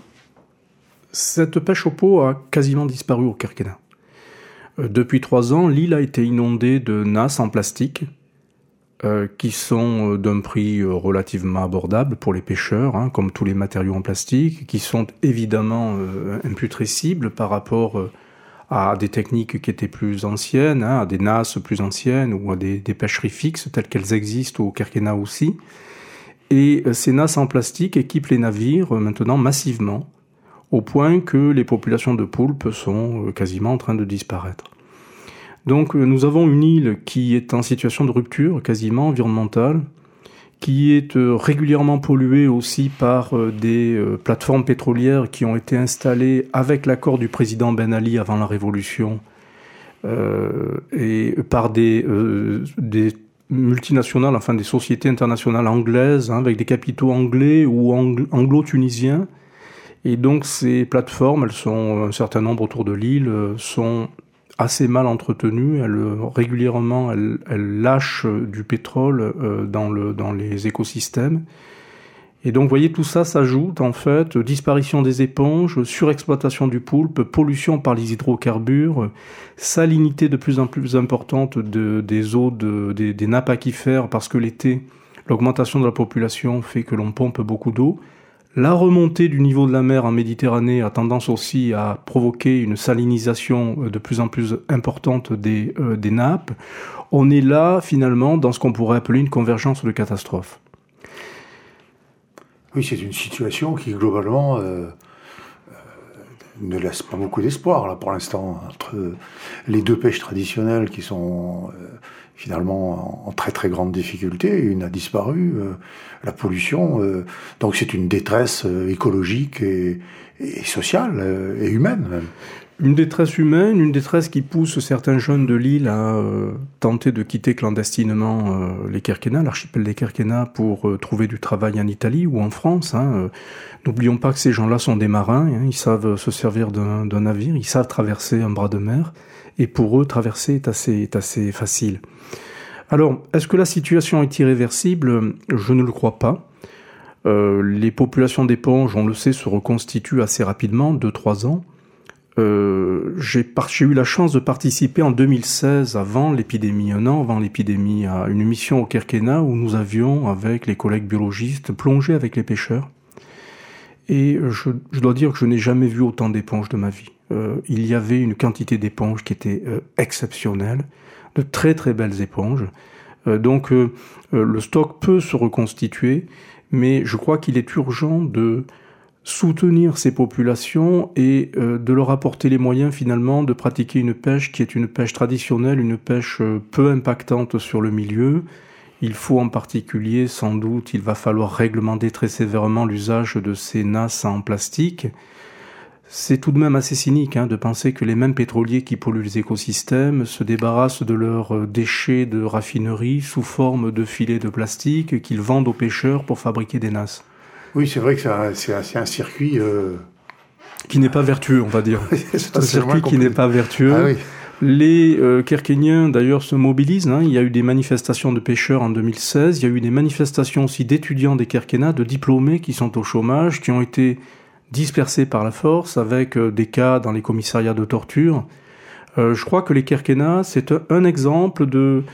cette pêche au pot a quasiment disparu au Kerkena. Depuis trois ans, l'île a été inondée de nasses en plastique euh, qui sont d'un prix relativement abordable pour les pêcheurs, hein, comme tous les matériaux en plastique, qui sont évidemment euh, imputrescibles par rapport euh, à des techniques qui étaient plus anciennes, hein, à des nasses plus anciennes ou à des, des pêcheries fixes telles qu'elles existent au Kerkena aussi. Et euh, ces nasses en plastique équipent les navires euh, maintenant massivement, au point que les populations de poulpes sont quasiment en train de disparaître. Donc nous avons une île qui est en situation de rupture quasiment environnementale, qui est euh, régulièrement polluée aussi par euh, des euh, plateformes pétrolières qui ont été installées avec l'accord du président Ben Ali avant la Révolution, euh, et par des, euh, des multinationales, enfin des sociétés internationales anglaises, hein, avec des capitaux anglais ou anglo- anglo-tunisiens. Et donc ces plateformes, elles sont, un certain nombre autour de l'île, euh, sont assez mal entretenues. Elles, régulièrement, elles, elles lâchent du pétrole euh, dans, le, dans les écosystèmes. Et donc, vous voyez, tout ça s'ajoute, en fait, disparition des éponges, surexploitation du poulpe, pollution par les hydrocarbures, salinité de plus en plus importante de, des eaux, de, des, des nappes aquifères, parce que l'été, l'augmentation de la population fait que l'on pompe beaucoup d'eau. La remontée du niveau de la mer en Méditerranée a tendance aussi à provoquer une salinisation de plus en plus importante des, euh, des nappes. On est là, finalement, dans ce qu'on pourrait appeler une convergence de catastrophes. Oui, c'est une situation qui, globalement, euh, euh, ne laisse pas beaucoup d'espoir, là, pour l'instant, entre les deux pêches traditionnelles qui sont euh, finalement en, en très très grande difficulté. Une a disparu, euh, la pollution. Euh, donc c'est une détresse euh, écologique et, et sociale, euh, et humaine même. Une détresse humaine, une détresse qui pousse certains jeunes de l'île à euh, tenter de quitter clandestinement euh, les Kerkénas, l'archipel des Kerkénas, pour euh, trouver du travail en Italie ou en France. Hein. Euh, n'oublions pas que ces gens-là sont des marins, hein, ils savent se servir d'un, d'un navire, ils savent traverser un bras de mer, et pour eux, traverser est assez, est assez facile. Alors, est-ce que la situation est irréversible ? Je ne le crois pas. Euh, les populations d'éponges, on le sait, se reconstituent assez rapidement, deux à trois ans. Euh, j'ai, par... j'ai eu la chance de participer en deux mille seize, avant l'épidémie, un an avant l'épidémie, à une mission au Kerkéna où nous avions, avec les collègues biologistes, plongé avec les pêcheurs. Et je, je dois dire que je n'ai jamais vu autant d'éponges de ma vie. Euh, il y avait une quantité d'éponges qui était euh, exceptionnelle, de très très belles éponges. Euh, donc euh, euh, le stock peut se reconstituer, mais je crois qu'il est urgent de soutenir ces populations et euh, de leur apporter les moyens finalement de pratiquer une pêche qui est une pêche traditionnelle, une pêche euh, peu impactante sur le milieu. Il faut en particulier, sans doute, il va falloir réglementer très sévèrement l'usage de ces nasses en plastique. C'est tout de même assez cynique hein, de penser que les mêmes pétroliers qui polluent les écosystèmes se débarrassent de leurs déchets de raffinerie sous forme de filets de plastique qu'ils vendent aux pêcheurs pour fabriquer des nasses. Oui, c'est vrai que c'est un, c'est un, c'est un circuit... Euh... qui n'est pas vertueux, on va dire. C'est un circuit qui n'est pas vertueux. Ah oui. Les euh, Kerkéniens, d'ailleurs, se mobilisent. Hein. Il y a eu des manifestations de pêcheurs en deux mille seize. Il y a eu des manifestations aussi d'étudiants des Kerkénas, de diplômés qui sont au chômage, qui ont été dispersés par la force, avec euh, des cas dans les commissariats de torture. Euh, je crois que les Kerkénas, c'est un, un exemple de...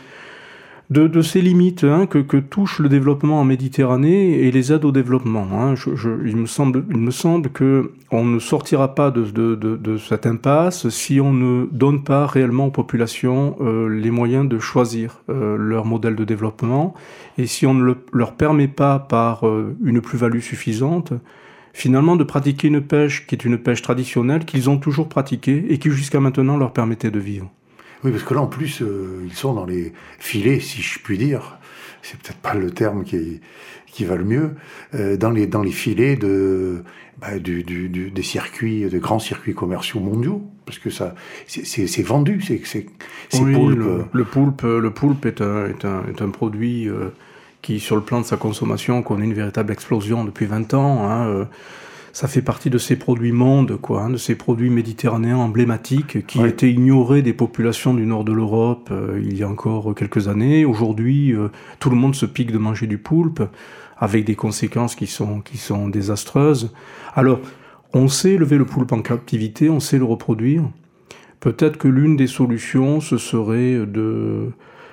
De, de ces limites hein, que, que touche le développement en Méditerranée et les aides au développement. Hein. Je, je, il me semble, il me semble que on ne sortira pas de, de, de, de cette impasse si on ne donne pas réellement aux populations euh, les moyens de choisir euh, leur modèle de développement, et si on ne le, leur permet pas par euh, une plus-value suffisante, finalement de pratiquer une pêche qui est une pêche traditionnelle qu'ils ont toujours pratiquée et qui jusqu'à maintenant leur permettait de vivre. Oui, parce que là, en plus, euh, ils sont dans les filets, si je puis dire. C'est peut-être pas le terme qui, qui va le mieux. Euh, dans les dans les filets de bah, du, du, du, des circuits, des grands circuits commerciaux mondiaux, parce que ça, c'est, c'est, c'est vendu, c'est c'est ces oui, poulpes. Le, le poulpe, le poulpe est un est un est un produit euh, qui, sur le plan de sa consommation, connaît une véritable explosion depuis vingt ans. Hein, euh, Ça fait partie de ces produits mondes, quoi, hein, de ces produits méditerranéens emblématiques qui ouais. étaient ignorés des populations du nord de l'Europe euh, il y a encore quelques années. Aujourd'hui, euh, tout le monde se pique de manger du poulpe, avec des conséquences qui sont, qui sont désastreuses. Alors, on sait élever le poulpe en captivité, on sait le reproduire. Peut-être que l'une des solutions, ce serait de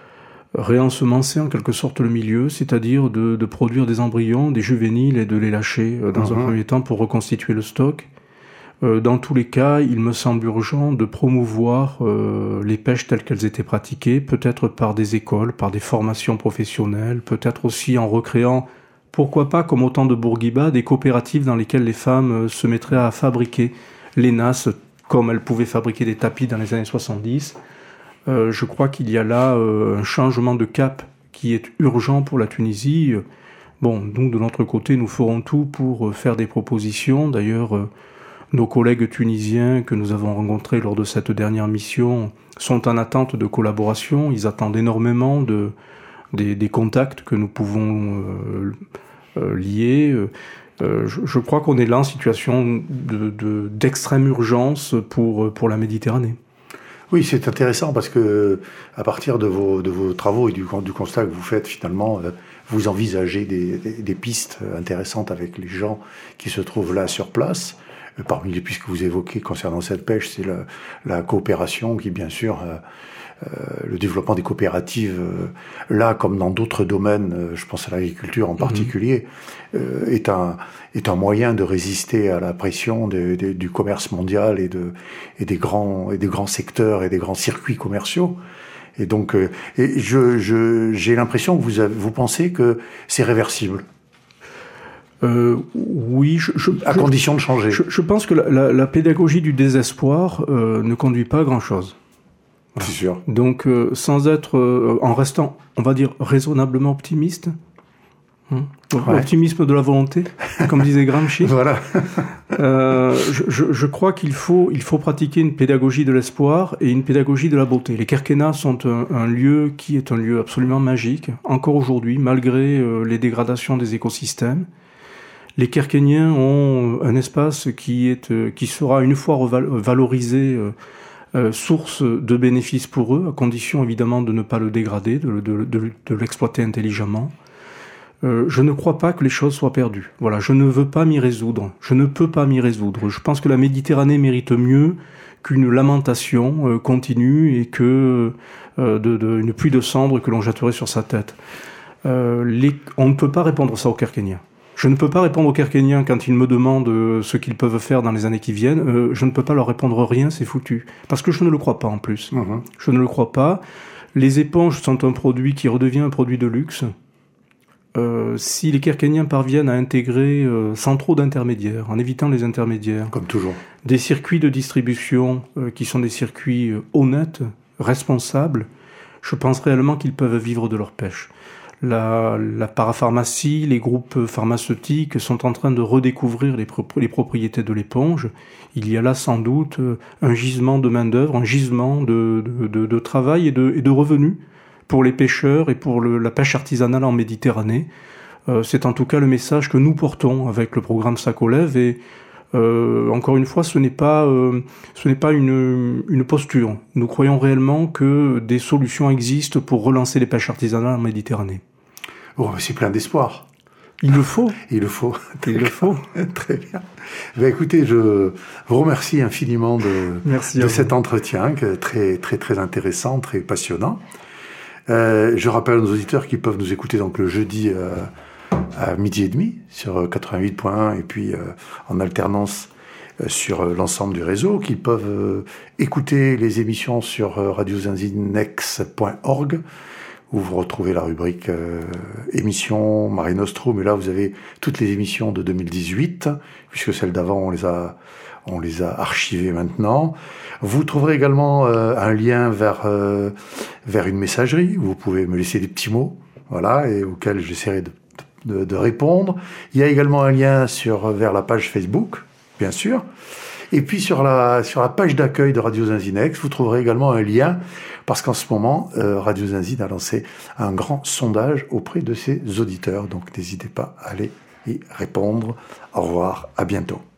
réensemencer en quelque sorte le milieu, c'est-à-dire de, de produire des embryons, des juvéniles et de les lâcher euh, dans mmh. un premier temps pour reconstituer le stock. Euh, dans tous les cas, il me semble urgent de promouvoir euh, les pêches telles qu'elles étaient pratiquées, peut-être par des écoles, par des formations professionnelles, peut-être aussi en recréant, pourquoi pas comme au temps de Bourguiba, des coopératives dans lesquelles les femmes euh, se mettraient à fabriquer les nasses comme elles pouvaient fabriquer des tapis dans les années soixante-dix. Euh, je crois qu'il y a là euh, un changement de cap qui est urgent pour la Tunisie. Bon, nous, de notre côté, nous ferons tout pour euh, faire des propositions. D'ailleurs, euh, nos collègues tunisiens que nous avons rencontrés lors de cette dernière mission sont en attente de collaboration. Ils attendent énormément de, des, des contacts que nous pouvons euh, euh, lier. Euh, je, je crois qu'on est là en situation de, de, d'extrême urgence pour, pour la Méditerranée. Oui, c'est intéressant parce que à partir de vos, de vos travaux et du, du constat que vous faites, finalement, euh, vous envisagez des, des, des pistes intéressantes avec les gens qui se trouvent là sur place. Euh, parmi les pistes que vous évoquez concernant cette pêche, c'est la, la coopération qui, bien sûr, euh, euh, le développement des coopératives, euh, là comme dans d'autres domaines, euh, je pense à l'agriculture en particulier, mmh. euh, est un est un moyen de résister à la pression de, de, du commerce mondial et de et des grands et des grands secteurs et des grands circuits commerciaux. Et donc, euh, et je, je j'ai l'impression que vous avez, vous pensez que c'est réversible. Euh, oui, je, je, à je, condition de changer. Je, je pense que la, la, la pédagogie du désespoir euh, ne conduit pas à grand chose. C'est sûr. Donc, euh, sans être, euh, en restant, on va dire, raisonnablement optimiste, hein, ouais. Optimisme de la volonté, comme disait Gramsci. Voilà. euh, je, je, je crois qu'il faut, il faut pratiquer une pédagogie de l'espoir et une pédagogie de la beauté. Les Kerkénas sont un, un lieu qui est un lieu absolument magique, encore aujourd'hui, malgré euh, les dégradations des écosystèmes. Les Kerkéniens ont un espace qui est, euh, qui sera une fois reval- valorisé. Euh, Euh, source de bénéfices pour eux, à condition évidemment de ne pas le dégrader, de, de, de, de l'exploiter intelligemment. Euh, je ne crois pas que les choses soient perdues. Voilà, je ne veux pas m'y résoudre. Je ne peux pas m'y résoudre. Je pense que la Méditerranée mérite mieux qu'une lamentation euh, continue et que euh, de, de, une pluie de cendres que l'on jetterait sur sa tête. Euh, les, on ne peut pas répondre ça aux Kerkéniens. Je ne peux pas répondre aux Kerkéniens quand ils me demandent ce qu'ils peuvent faire dans les années qui viennent. Euh, je ne peux pas leur répondre rien, c'est foutu. Parce que je ne le crois pas en plus. Mmh. Je ne le crois pas. Les éponges sont un produit qui redevient un produit de luxe. Euh, si les Kerkéniens parviennent à intégrer, euh, sans trop d'intermédiaires, en évitant les intermédiaires, comme toujours, des circuits de distribution euh, qui sont des circuits euh, honnêtes, responsables, je pense réellement qu'ils peuvent vivre de leur pêche. La, la parapharmacie, les groupes pharmaceutiques sont en train de redécouvrir les, pro- les propriétés de l'éponge. Il y a là sans doute un gisement de main-d'œuvre, un gisement de, de, de, de travail et de, et de revenus pour les pêcheurs et pour le, la pêche artisanale en Méditerranée. Euh, c'est en tout cas le message que nous portons avec le programme Sakolev. Et euh, encore une fois, ce n'est pas, euh, ce n'est pas une, une posture. Nous croyons réellement que des solutions existent pour relancer les pêches artisanales en Méditerranée. Oh, c'est plein d'espoir. Il le faut. Il le faut. Il le faut. Très bien. Ben, écoutez, je vous remercie infiniment de, Merci de cet entretien, très, très, très intéressant, très passionnant. Euh, je rappelle à nos auditeurs qu'ils peuvent nous écouter donc le jeudi euh, à midi et demi sur quatre-vingt-huit point un et puis euh, en alternance euh, sur euh, l'ensemble du réseau, qu'ils peuvent euh, écouter les émissions sur euh, radio zinzinex point org où vous retrouvez la rubrique euh, émissions Mare Nostrum, et là vous avez toutes les émissions de deux mille dix-huit, puisque celles d'avant on les a on les a archivées maintenant. Vous trouverez également euh, un lien vers euh, vers une messagerie où vous pouvez me laisser des petits mots, voilà, et auxquels j'essaierai de, de, de répondre. Il y a également un lien sur vers la page Facebook, bien sûr. Et puis sur la sur la page d'accueil de Radio Zinzinex, vous trouverez également un lien, parce qu'en ce moment, euh, Radio Zinzine a lancé un grand sondage auprès de ses auditeurs. Donc n'hésitez pas à aller y répondre. Au revoir, à bientôt.